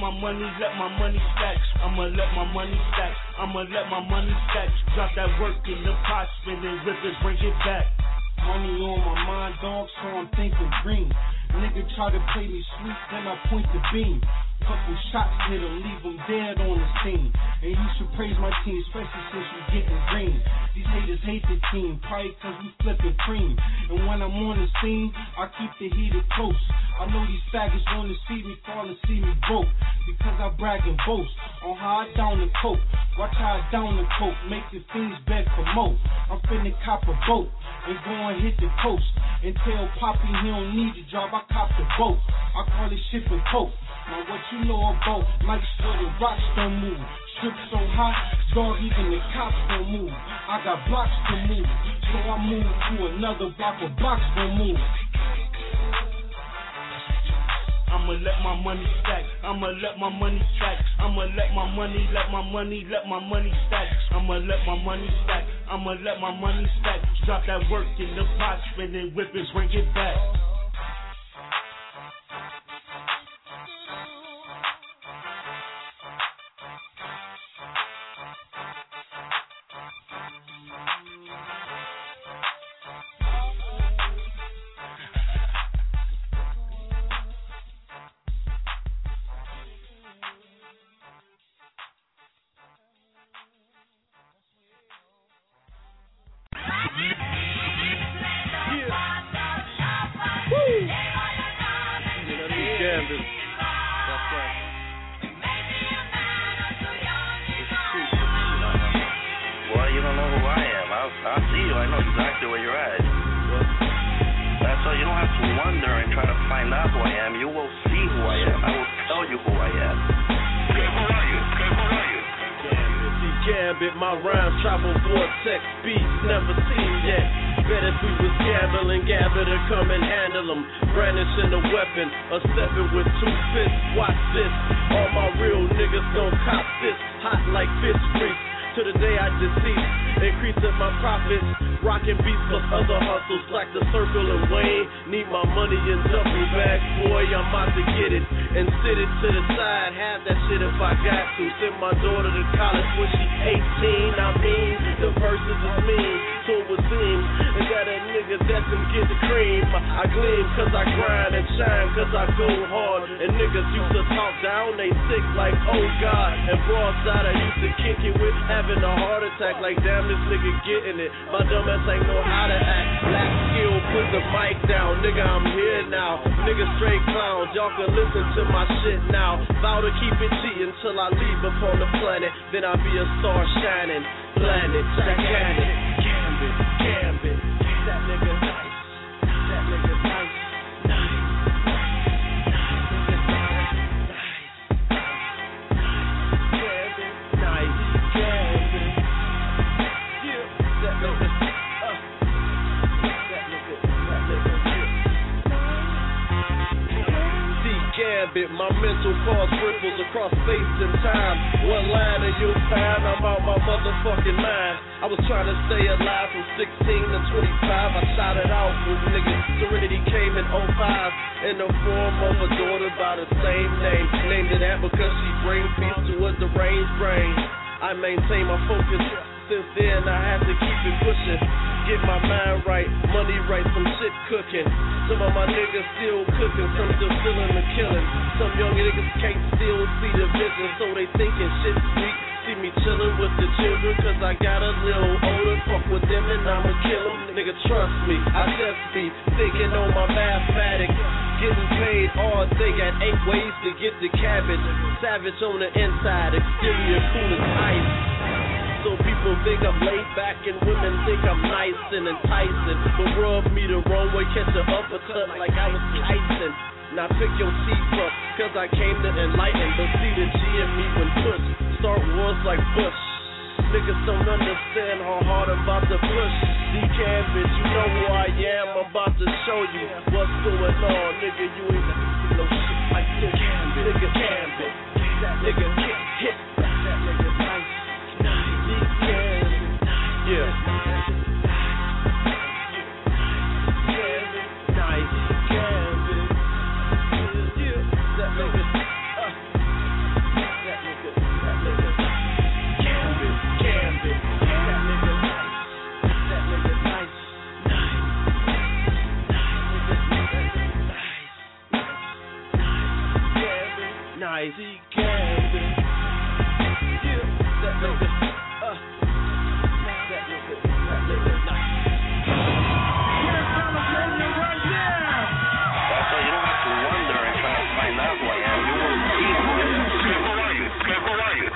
I'ma let my money stack, I'ma let my money stack. Drop that work in the pot, spin it, rip it, bring it back. Money on my mind, dog, so I'm thinking green. Nigga try to play me sweet, then I point the beam. Couple shots hit him, leave him dead on the scene. And you should praise my team, especially since we getting green. These haters hate the team, probably cause we flipping cream. And when I'm on the scene, I keep the heater close. I know these faggots wanna see me fall and see me broke. Because I brag and boast on how I down the coke. Watch how I down the coke, make the fiends beg for more. I'm finna cop a boat and go and hit the coast. And tell Poppy he don't need the job, I cop the boat. I call it shipping coke. Now what you know about nights where the rocks don't move. Strip so hot, dog, even the cops don't move. I got blocks to move, so I move to another block of blocks don't move. I'ma let my money stack, I'ma let my money stack. I'ma let my money stack. I'ma let my money stack, I'ma let my money stack. Drop that work in the pot, spin it, whip it, bring it back. My rhymes travel vortex beats never seen yet. Bet if we was gambling, gather to come and handle them. Brandishing a weapon, a stepping with 2 fists. Watch this, all my real niggas gon' cop this. Hot like fish grease, to the day I decease. Increasing my profits, rocking beats plus other hustles like the Circle and Wayne. Need my money in duffel bags, boy, I'm about to get it. And sit it to the side, have that shit if I got to. Send my daughter to college when she 18, I mean, the verses is mean. So it would seem that a nigga destined get the cream. I gleam cause I grind and shine cause I go hard. And niggas used to talk down, they sick like oh God. And broadside I used to kick it with having a heart attack like damn this nigga getting it. My dumb ass ain't know how to act. Black skill, put the mic down, nigga I'm here now. Nigga straight clowns, y'all can listen to my shit now. Vow to keep it G until I leave upon the planet. Then I'll be a star shining. Planet, gigantic. Gambit. That nigga nice. That nigga nice. Gambit, my mental cause ripples across space and time. One line of your time, I'm out my motherfucking mind. I was trying to stay alive from 16 to 25. I shot it out with niggas. Serenity came in 05 in the form of a daughter by the same name. Named it that because she brings peace to a deranged brain. I maintain my focus. Since then I had to keep it pushing. get my mind right, money right, some shit cooking. Some of my niggas still cooking, some still feeling the killing. Some young niggas can't still see the vision, so they thinking shit sweet. See me chillin' with the children, cause I got a little older. Fuck with them and I'ma kill them. Nigga, trust me, I just be thinking on my mathematics. Getting paid all day, got 8 ways to get the cabbage. Savage on the inside, exterior cool as ice. So people think I'm laid back and women think I'm nice and enticing. But rub me the wrong way, catch an uppercut like I was Tyson. Now pick your teeth up, cause I came to enlighten. But see the G in me when push, start wars like Bush. Niggas don't understand how hard I'm about to push. D-Canvas, you know who I am, I'm about to show you what's going on. Nigga, you ain't no shit like this. Nigga, Canvas, that nigga hit. That nigga nice. D-Canvas, yeah. Nice, he can be. Yeah, that nigga, that nigga nice. Also, you don't have to wonder and try to find out who I am. You will see who I am. Who are you? Who are you?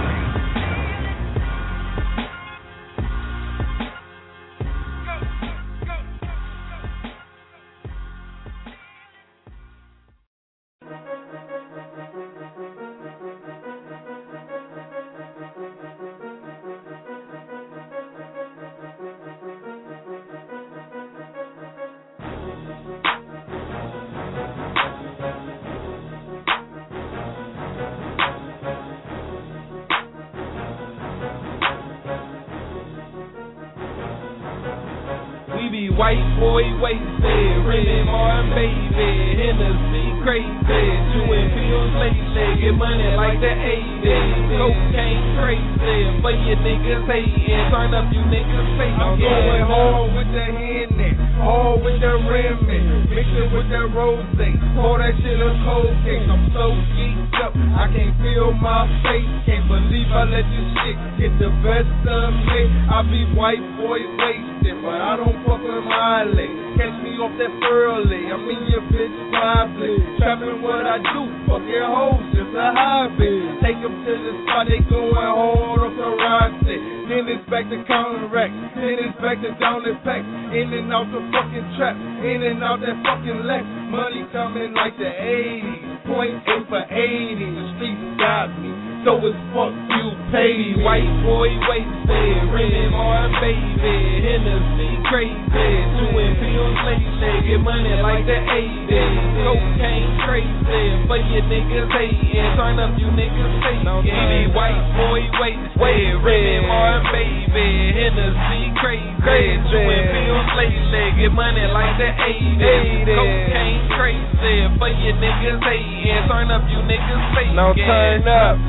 White boy wasted, Rennie Martin baby, Hennessy crazy, chewing pills lately, get money like the 80s, cocaine crazy, but you niggas hating, turn up you niggas fake. I'm going hard with the Henny, hard with the Remy, mix it with the rose, pour that shit a cold case. I'm so geeked up, I can't feel my face, can't believe I let this shit get the best of me. I be white boy wasted, but I don't fuck with Miley. Catch me off that early, I'm in your bitch probably. Trapping what I do, fuck your hoes, just a hobby. Take them to the spot, they going hard off the Rossi. Then it's back to counteract, then it's back to down the pack. In and out the fucking trap, in and out that fucking Lex. Money coming like the 80s, 0.8 for 80. The streets got me, so it's fuck you, pay me. White boy wasted, Rennie Martin baby, Hennessy crazy, chewing pills lately, get money like the 80s, cocaine crazy, but you niggas hating, turn up you niggas fake. White boy wasted, Rennie Martin baby, Hennessy crazy, chewing pills lately, get money like the 80s, cocaine crazy, but you niggas hating, turn up you niggas fake. Now turn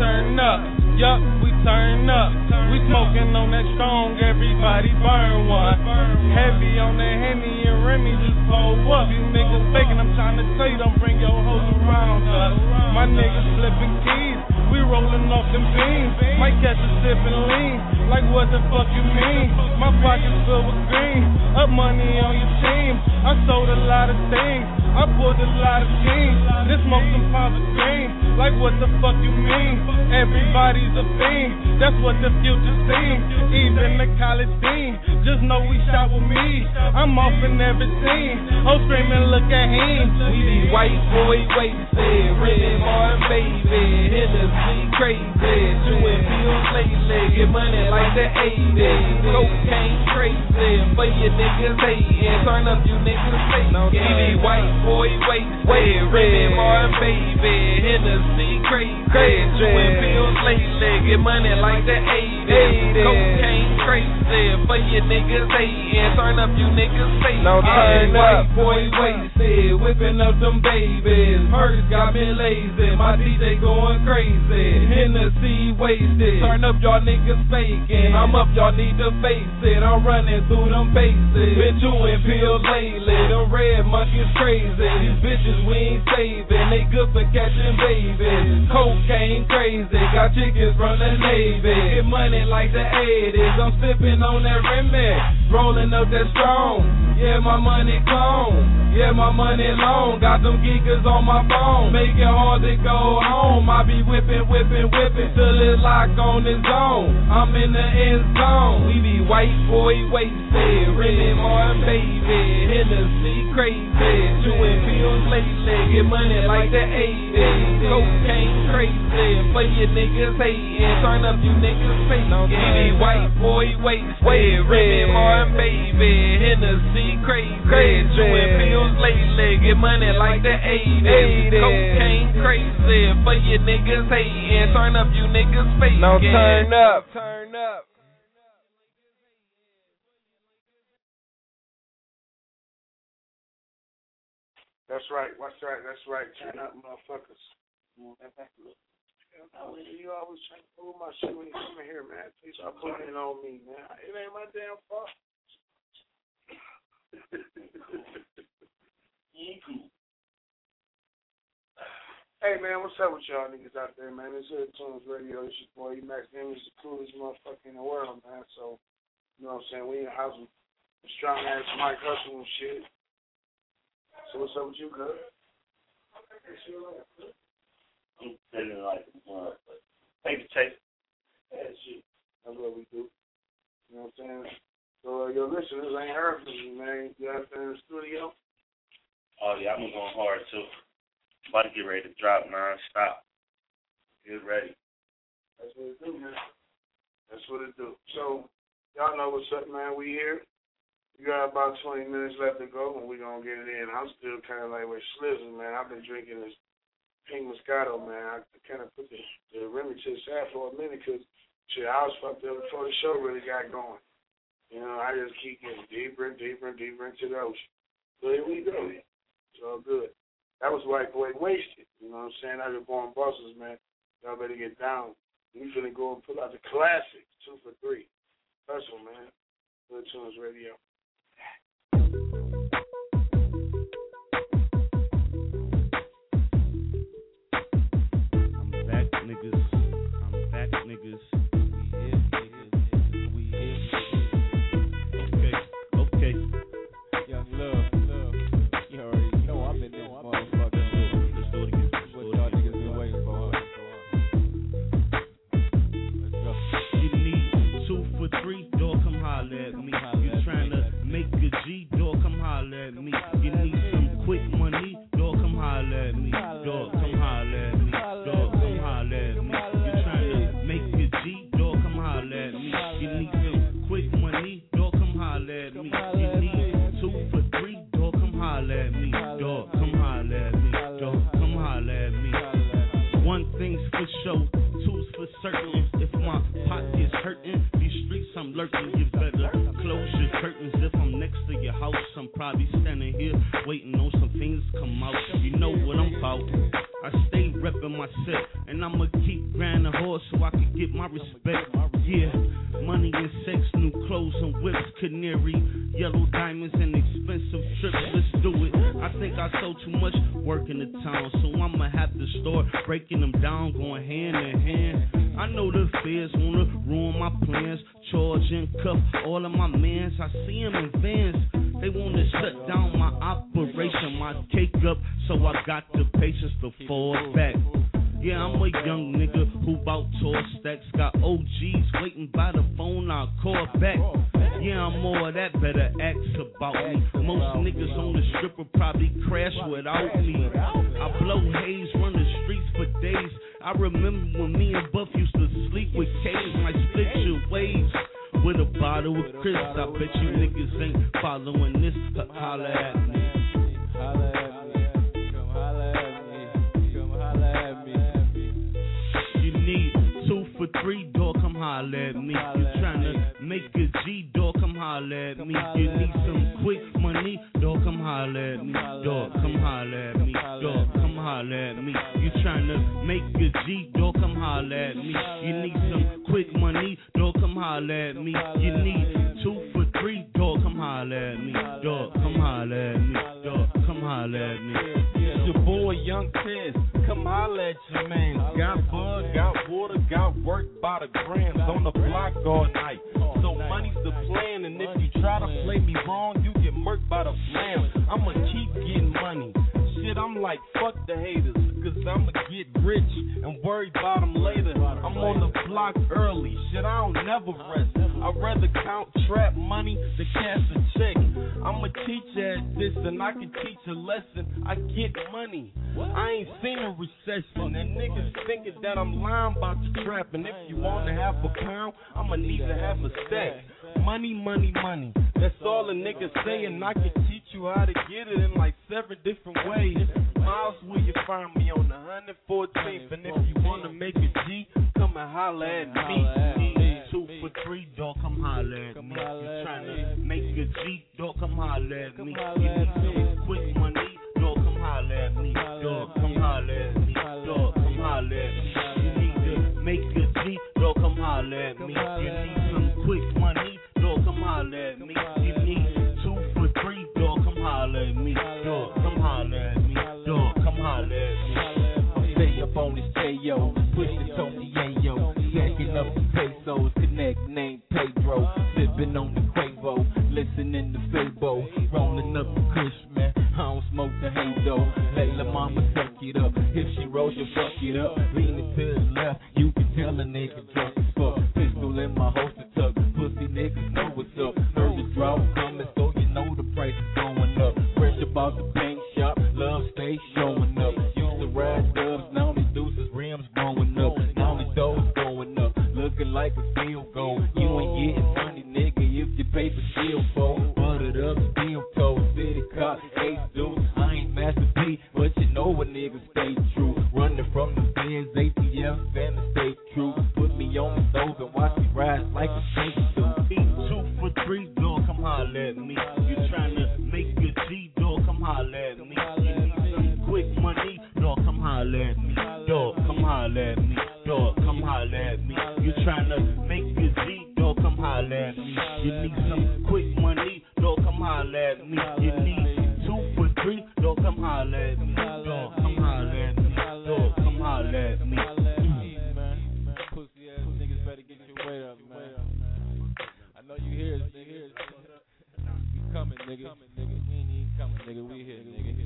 up. Yup, we turn up. We smoking on that strong, everybody burn one. Heavy on the Henny and Remy, just pull up. You niggas faking, I'm trying to tell you, don't bring your hoes around us. My niggas flipping keys, we rolling off them beans. Might catch a sip and lean, like what the fuck you mean? My pockets filled with green, up money on your team. I sold a lot of things, I pulled a lot of teams. Just smoke some pounds of green, like what the fuck you mean? Everybody's a fiend, that's what the future seems. Even the college dean, just know we shot with me. I'm off in every scene, oh screaming look at him. We be white boy wasted, Rennie Martin baby, Hennessy crazy, chewing pills lately, get money like the 80s, cocaine crazy, but you niggas hating, turn up you niggas fake. We be white boy wasted, Rennie Martin baby, Hennessy crazy, chewing pills lately, get money like the 80s, cocaine crazy, but you niggas hating, turn up you niggas fake. Now turn up. White boy wasted. wasted, whipping up them babies. Purse got me lazy, my DJ going crazy. Hennessy wasted, turn up y'all niggas faking. I'm up, y'all need to face it. I'm running through them bases. Been chewing pills lately, them red monkeys crazy. These bitches we ain't saving, they good for catching babies. Cocaine crazy, got chickens from the Navy. Get money like the 80s, I'm sipping on that Remy. Rolling up that strong, yeah, my money clone. Yeah, my money long, got them geekers on my phone. Make it hard to go home, I be whipping till it lock on its own. I'm in the end zone, we be white boy wasted. Rennie Martin baby, Hennessy crazy. Chewing pills lately, get money like the 80s. Cocaine crazy, play your niggas hating. Turn up you niggas faking. We be white boy wasted. Rennie Martin baby, Hennessy crazy. Chewing pills lately, get money like the 80s. Cocaine crazy, for your niggas hating. Turn up you niggas faking. Now turn up. That's right. That's right. Turn up, motherfuckers. You always trying to pull my shit when you come in here, man. Please stop putting it on me, man. It ain't my damn fault. Hey, man, what's up with y'all niggas out there, man? This is Tunes Radio. It's your boy, Max Damon. Is the coolest motherfucker in the world, man. So, you know what I'm saying? We in the house with strong ass Mike Hustle and shit. So what's up with you, cuz? I'm feeling like a mud, but thank you, Chase. Yeah, shit. That's what we do. You know what I'm saying? So your listeners ain't heard from you, man. You out there in the studio? Oh, yeah, I've been going hard, too. About to get ready to drop non-stop. Get ready. That's what it do, man. That's what it do. So, y'all know what's up, man. We here. We got about 20 minutes left to go, and we're going to get it in. I'm still kind of like with Slizzle, man. I've been drinking this Pink Moscato, man. I kind of put the Remy to the side for a minute because, shit, I was fucked up before the show really got going. You know, I just keep getting deeper and deeper and deeper into the ocean. So here we go. It's all good. That was White Boy Wasted. You know what I'm saying? Out here born bosses, man. Y'all better get down. We finna go and pull out the classics, 2 for 3. Hustle, man. Good Tunes Radio. I'm back, niggas. We here. Okay. Young Love. You already know I'm in this motherfucker. Let's do it again. What y'all niggas been waiting for? Let's go. You need 2 for 3, dog, come holler at me. You tryna make a G, dog, come holler at me. You need some quick money, dog, come holler at me. Dog, come holler at me. Dog, come holler at me. You tryna make a G, dog, come holler at me. You need some quick money, dog, come holler at me. You need 2 for 3, dog, come holler at me. Dog, come holler at me. Dog, come holler at me. One thing's for sure, 2's for certain. If my pocket's hurting, these streets I'm lurking, you better close your curtains. If I'm next to your house, I'm probably standing here waiting on some things to come out. You know what I'm about. I stay repping my set, and I'ma keep grinding hard so I can get my respect. Yeah, money and sex, new clothes and whips, canary, yellow diamonds and expensive trips. Let's do it. I think I sold too much work in the town, so I'ma have to start breaking them down, going hand in hand. I know the feds wanna ruin my plans, charge and cuff all of my mans. I see them in vans. They wanna shut down my operation, my cake up, so I got the patience to fall back. Yeah, I'm a young nigga who bout tour stacks. Got OGs waiting by the phone, I'll call back. Yeah, I'm more of that, better ask about me. Most niggas on the strip will probably crash without me. I blow haze, run the streets for days. I remember when me and Buff used to sleep with K's. Might split your waves with a bottle of Chris. I bet you niggas ain't following this. Holla at me. Holla at me. Come holla at me. Come holla at me. You need 2 for 3, dog, come holla at me. You tryna make a G, dog, come holla at me. You need some quick money, dog, come holler at me, dog, come holler at me, dog, come holler at me. You tryna make a G, dog, come holler at me. You need some quick money, dog, come holler at me. You need 2 for $3, dog, come holler at me, dog, come holler at me, dog, come holler at me. It's your boy Young Tez, come holler at your man. Got bud, got water, got work by the grams on the block all night. So money's the plan, and if you try to play me wrong, you get murked by the flam. I'ma keep getting money. Shit, I'm like, fuck the haters, cause I'ma get rich and worry about them later. I'm on the block early, shit, I don't never rest. I'd rather count trap money than cash a check. I'm a teacher at this, and I can teach a lesson. I get money. I ain't seen a recession, and niggas thinking that I'm lying about the trap. And if you want to have a pound, I'ma need to have a stack. Money, money, money. That's all a nigga say, and I can teach you how to get it in like 7 different ways. Miles, will you find me on the 114th? And if you wanna make a G, come and holler at me. 2 for $3, dog, come holler at me. You tryna make a G, dog, come holler at me. You need some quick money, dog, come holler at me. Dog, come holler at me. Dog, come holler at me. You need to make a G, dog, come holler at me. You need some quick money, dog, come holler at me. You need 2 for $3, dog, come holler at me. Dog, come holler at me. Dog, come holler at me. Stay up on this J.O., push it on the Ayo, stacking up the pesos, connect name Pedro, sipping on the Quavo, listening to Fabo, rolling up the Kush, man, I don't smoke the Hazo, let la mama suck it up, if she rolls you fuck it up, lean it to the left, you can tell a nigga drunk as fuck, pistol in my holster tuck, pussy niggas know what's up, nervous draw coming so you know the price is going up, fresh about the paint shop, love stay showing up, used to ride dubs, now these deuces rims growing up, now these doors going up, looking like a field goal, you ain't getting money nigga if your paper still fold, buttered up, steel toe, city cop, ace deuce, I ain't Master P, but you know a nigga stay true, running from the Benz, ATF, and the state true, put me on the stove and watch me rise like a snake do. Eat 2 for $3, dog, come holler at me, you tryna make a G, dog, come holler at me, you need some quick money, dog, come holler at me, dog, come holler at me, dog, come holler at me, you tryna make a G, dog, come holler at me, you need some quick money, dog, come holler at me, you need 2 for $3, dog, come holler at me, dog, come holler at me, dog, come holler at me. Pussy ass niggas better get your weight up, man. I know you hear us, nigga. We coming, nigga. We ain't even coming, nigga. We here, nigga.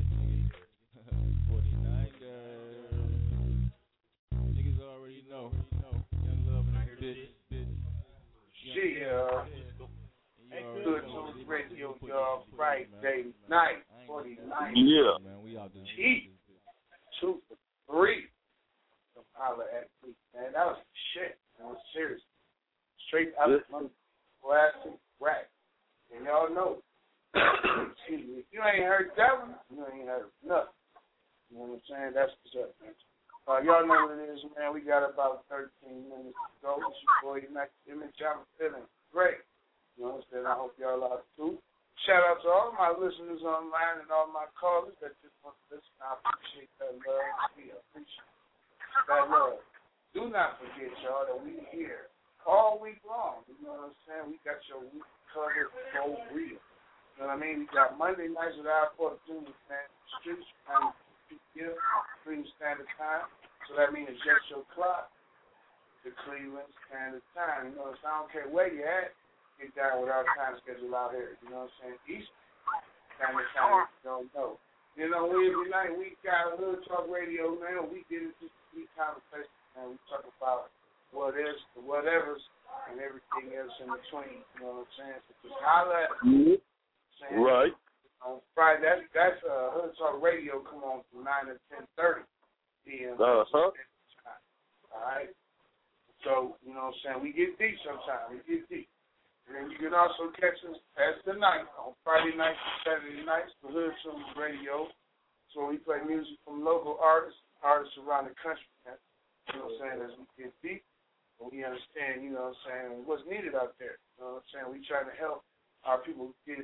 49 girls. Niggas already know. Young love and bitch. Yeah. Good News Radio, y'all. Friday night, 49. Yeah. Man, we out this. Gee. 2 for $3. Come holler at me, man. That was shit. That was serious. Straight out of the classic rap. And y'all know. Excuse me. If you ain't heard that one, you ain't heard nothing. You know what I'm saying? That's what's up, man. Y'all know what it is, man. We got about 13 minutes to go. It's your boy, Max Image. I'm feeling great. You know what I'm saying? I hope y'all are too. Shout out to all my listeners online and all my callers that just want to listen. I appreciate that love. We appreciate that love. Do not forget, y'all, that we here all week long. You know what I'm saying? We got your week covered so real. You know what I mean? We got Monday nights with our opportunities, man. Streets, 2 p.m. Cleveland Standard Time. So that means it's just your clock. The Cleveland Standard Time. You know, so I don't care where you at. Get down with our time schedule out here. You know what I'm saying? Eastern Standard Time. You don't know. You know, every night we got a little talk radio, man. We get into these conversations, man. We talk about what is, the whatevers, and everything else in between. You know what I'm saying? So just holler at me. Right. On Friday, that's Hood Talk Radio. Come on from 9 to 10:30 p.m. Uh-huh. All right. So you know what I'm saying? We get deep sometimes. We get deep. And then you can also catch us as the night on Friday nights and Saturday nights for Hood Talk Radio. So we play music from local artists around the country. Man. You know what I'm saying? As we get deep, and we understand. You know what I'm saying? What's needed out there. You know what I'm saying? We try to help our people get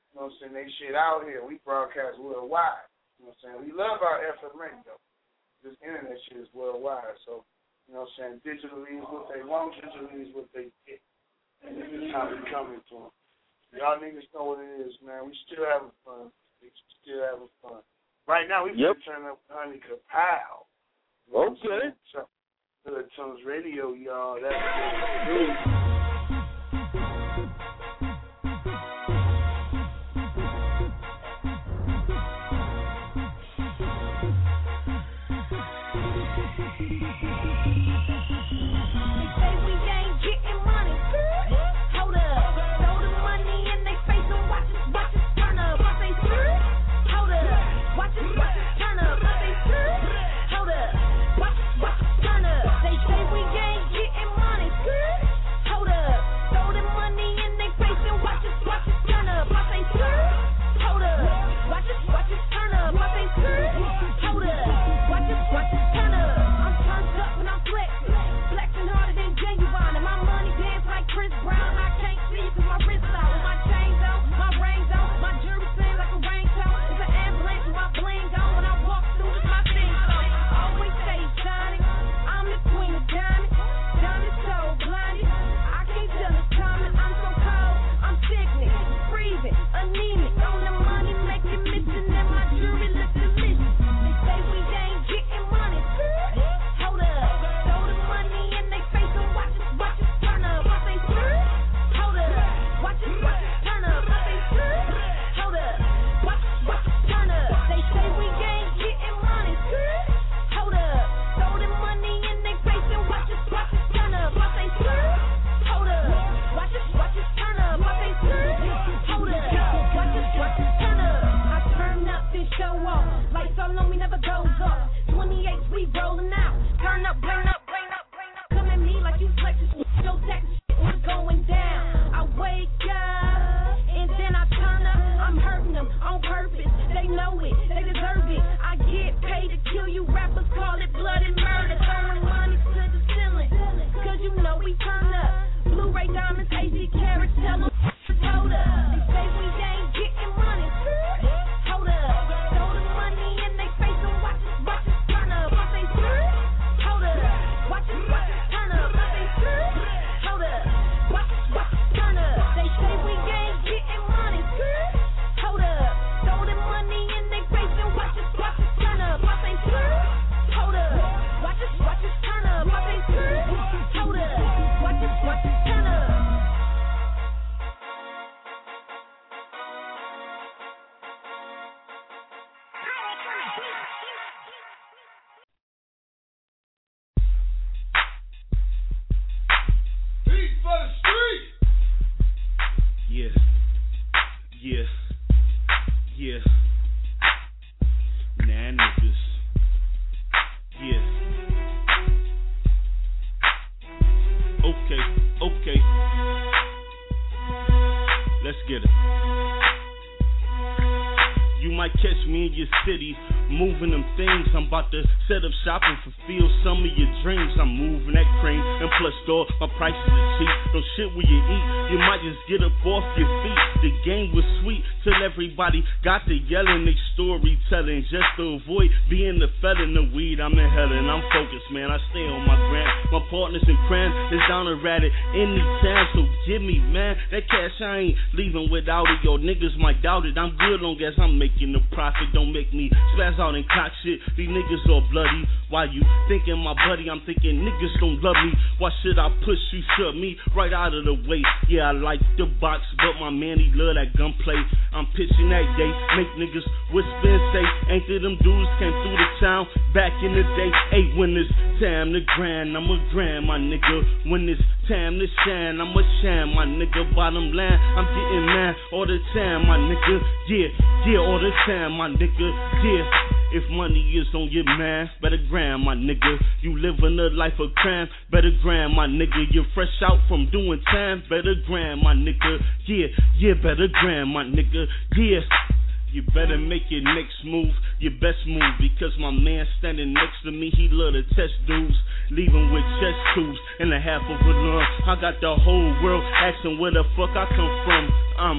You know what I'm saying? They shit out here. We broadcast worldwide. You know what I'm saying? We love our FM radio. This internet shit is worldwide. So, you know what I'm saying? Digitally is what they want. Digitally is what they get. And this is how we coming to them. Y'all niggas know what it is, man. We still having fun. Right now, we turn up Honey Kapow. Okay. Hood Tunes Radio, y'all. That's what we do. Moving them things, I'm about to set up shop and fulfill some of your dreams. I'm moving that crane and plus store, my prices are cheap. Don't shit where you eat, you might just get up off your feet. The game was sweet till everybody got to yelling, they storytelling just to avoid being the felon. The weed, I'm in hell and I'm focused, man. I stay on my grind. My partners in crime is down to rat it anytime, so give me, man, that cash I ain't leaving without it. Yo, niggas might doubt it. I'm good long as I'm making the profit. Don't make me spaz out and cock shit. These niggas all bloody. Why you thinking my buddy? I'm thinking niggas don't love me. Why should I push you? Shove me right out of the way. Yeah, I like the box, but my man, he love that gunplay. I'm pitching that day, make niggas whisper and say, ain't there them dudes came through the town back in the day? Hey, when it's time to grind, I'm a grind, my nigga. When it's time to shine, I'm a shine, my nigga. Bottom line, I'm getting mad all the time, my nigga. Yeah, all the time, my nigga. Yeah. If money is on your mind, better grind, my nigga. You living a life of crime, better grind, my nigga. You're fresh out from doing time, better grind, my nigga. Yeah, better grind, my nigga. Yeah. You better make your next move, your best move, because my man standing next to me, he love to test dudes, leaving with chest tubes and a half of a lung. I got the whole world asking where the fuck I come from. I'm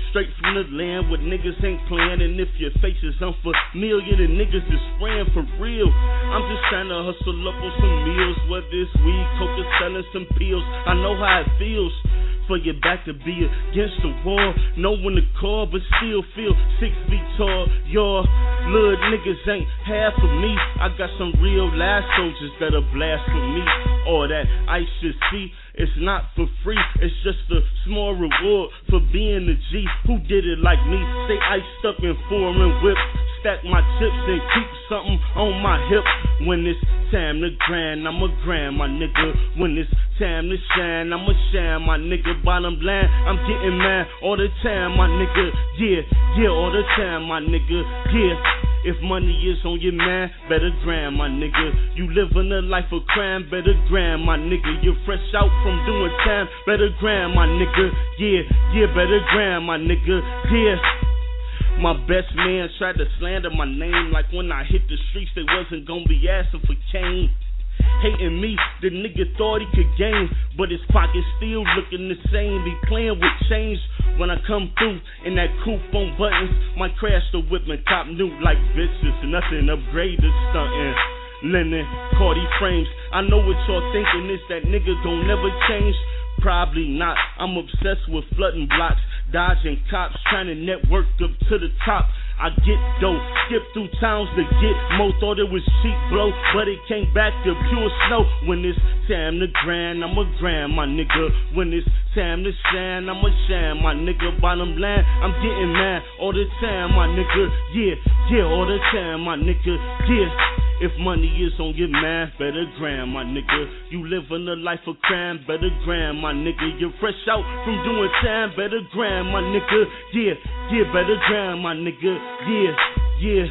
Straight from the land where niggas ain't playing. And if your face is unfamiliar, then niggas is spraying for real. I'm just trying to hustle up on some meals, whether it's weed, coke, or selling some pills. I know how it feels for your back to be against the wall. Know when to call, but still feel 6 feet tall. Your little niggas ain't half of me. I got some real live soldiers that'll blast for me. All that I should see, it's not for free. It's just a small reward for being the G who did it like me. Stay iced up in foreign whip. Stack my chips and keep something on my hip. When it's time to grind, I'ma grind, my nigga. When it's time to shine, I'ma shine, my nigga. Bottom line, I'm getting mad all the time, my nigga. Yeah, all the time, my nigga. Yeah. If money is on your mind, better grind, my nigga. You living a life of crime, better grind, my nigga. You're fresh out from doing time, better grind, my nigga. Yeah, better grind, my nigga. Yeah. My best man tried to slander my name, like when I hit the streets they wasn't gonna be asking for cane. Hating me, the nigga thought he could gain, but his pockets still looking the same. He playing with change when I come through in that coupe on buttons. Might crash the whip and cop new like bitches. Nothing upgrade to stunting. Linen, Cardi frames. I know what y'all thinking is that nigga gon' never change. Probably not. I'm obsessed with flooding blocks, dodging cops, trying to network up to the top. I get dope, skip through towns to get more. Thought it was cheap blow, but it came back to pure snow. When it's time to grind, I'ma grind, my nigga. When it's time to shine, I'ma shine, my nigga. Bottom line, I'm getting mad all the time, my nigga. Yeah, all the time, my nigga. Yeah. If money is on your mind, better grind, my nigga. You living a life of crime, better grind, my nigga. You're fresh out from doing time, better grind, my nigga. Yeah, better grind, my nigga. Yeah.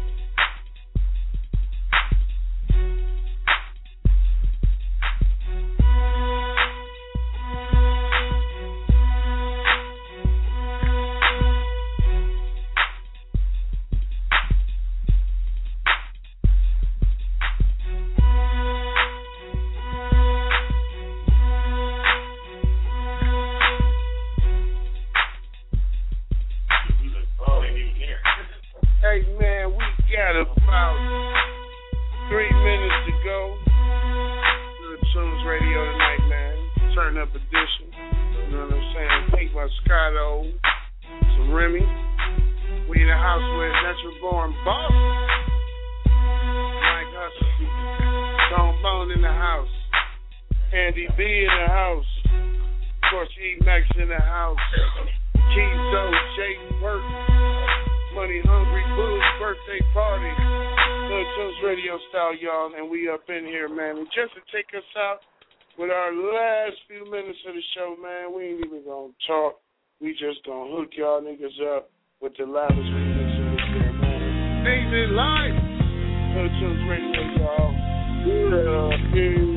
Hey man, we got about 3 minutes to go. Good Tunes Radio tonight, man. Turn up edition. You know what I'm saying? Pink Moscato, some Remy. We in the house with Natural Born Boss. Mike Hustle. Stone Bone in the house. Andy B in the house. Of course, E Max in the house. Keezo, Jake Burke. Money Hungry Boo's birthday party. Good Tunes Radio style, y'all, and we up in here, man. And just to take us out with our last few minutes of the show, man, we ain't even gonna talk. We just gonna hook y'all niggas up with the loudest remix of the year, man. Things in life. Good Tunes Radio, y'all. Yeah.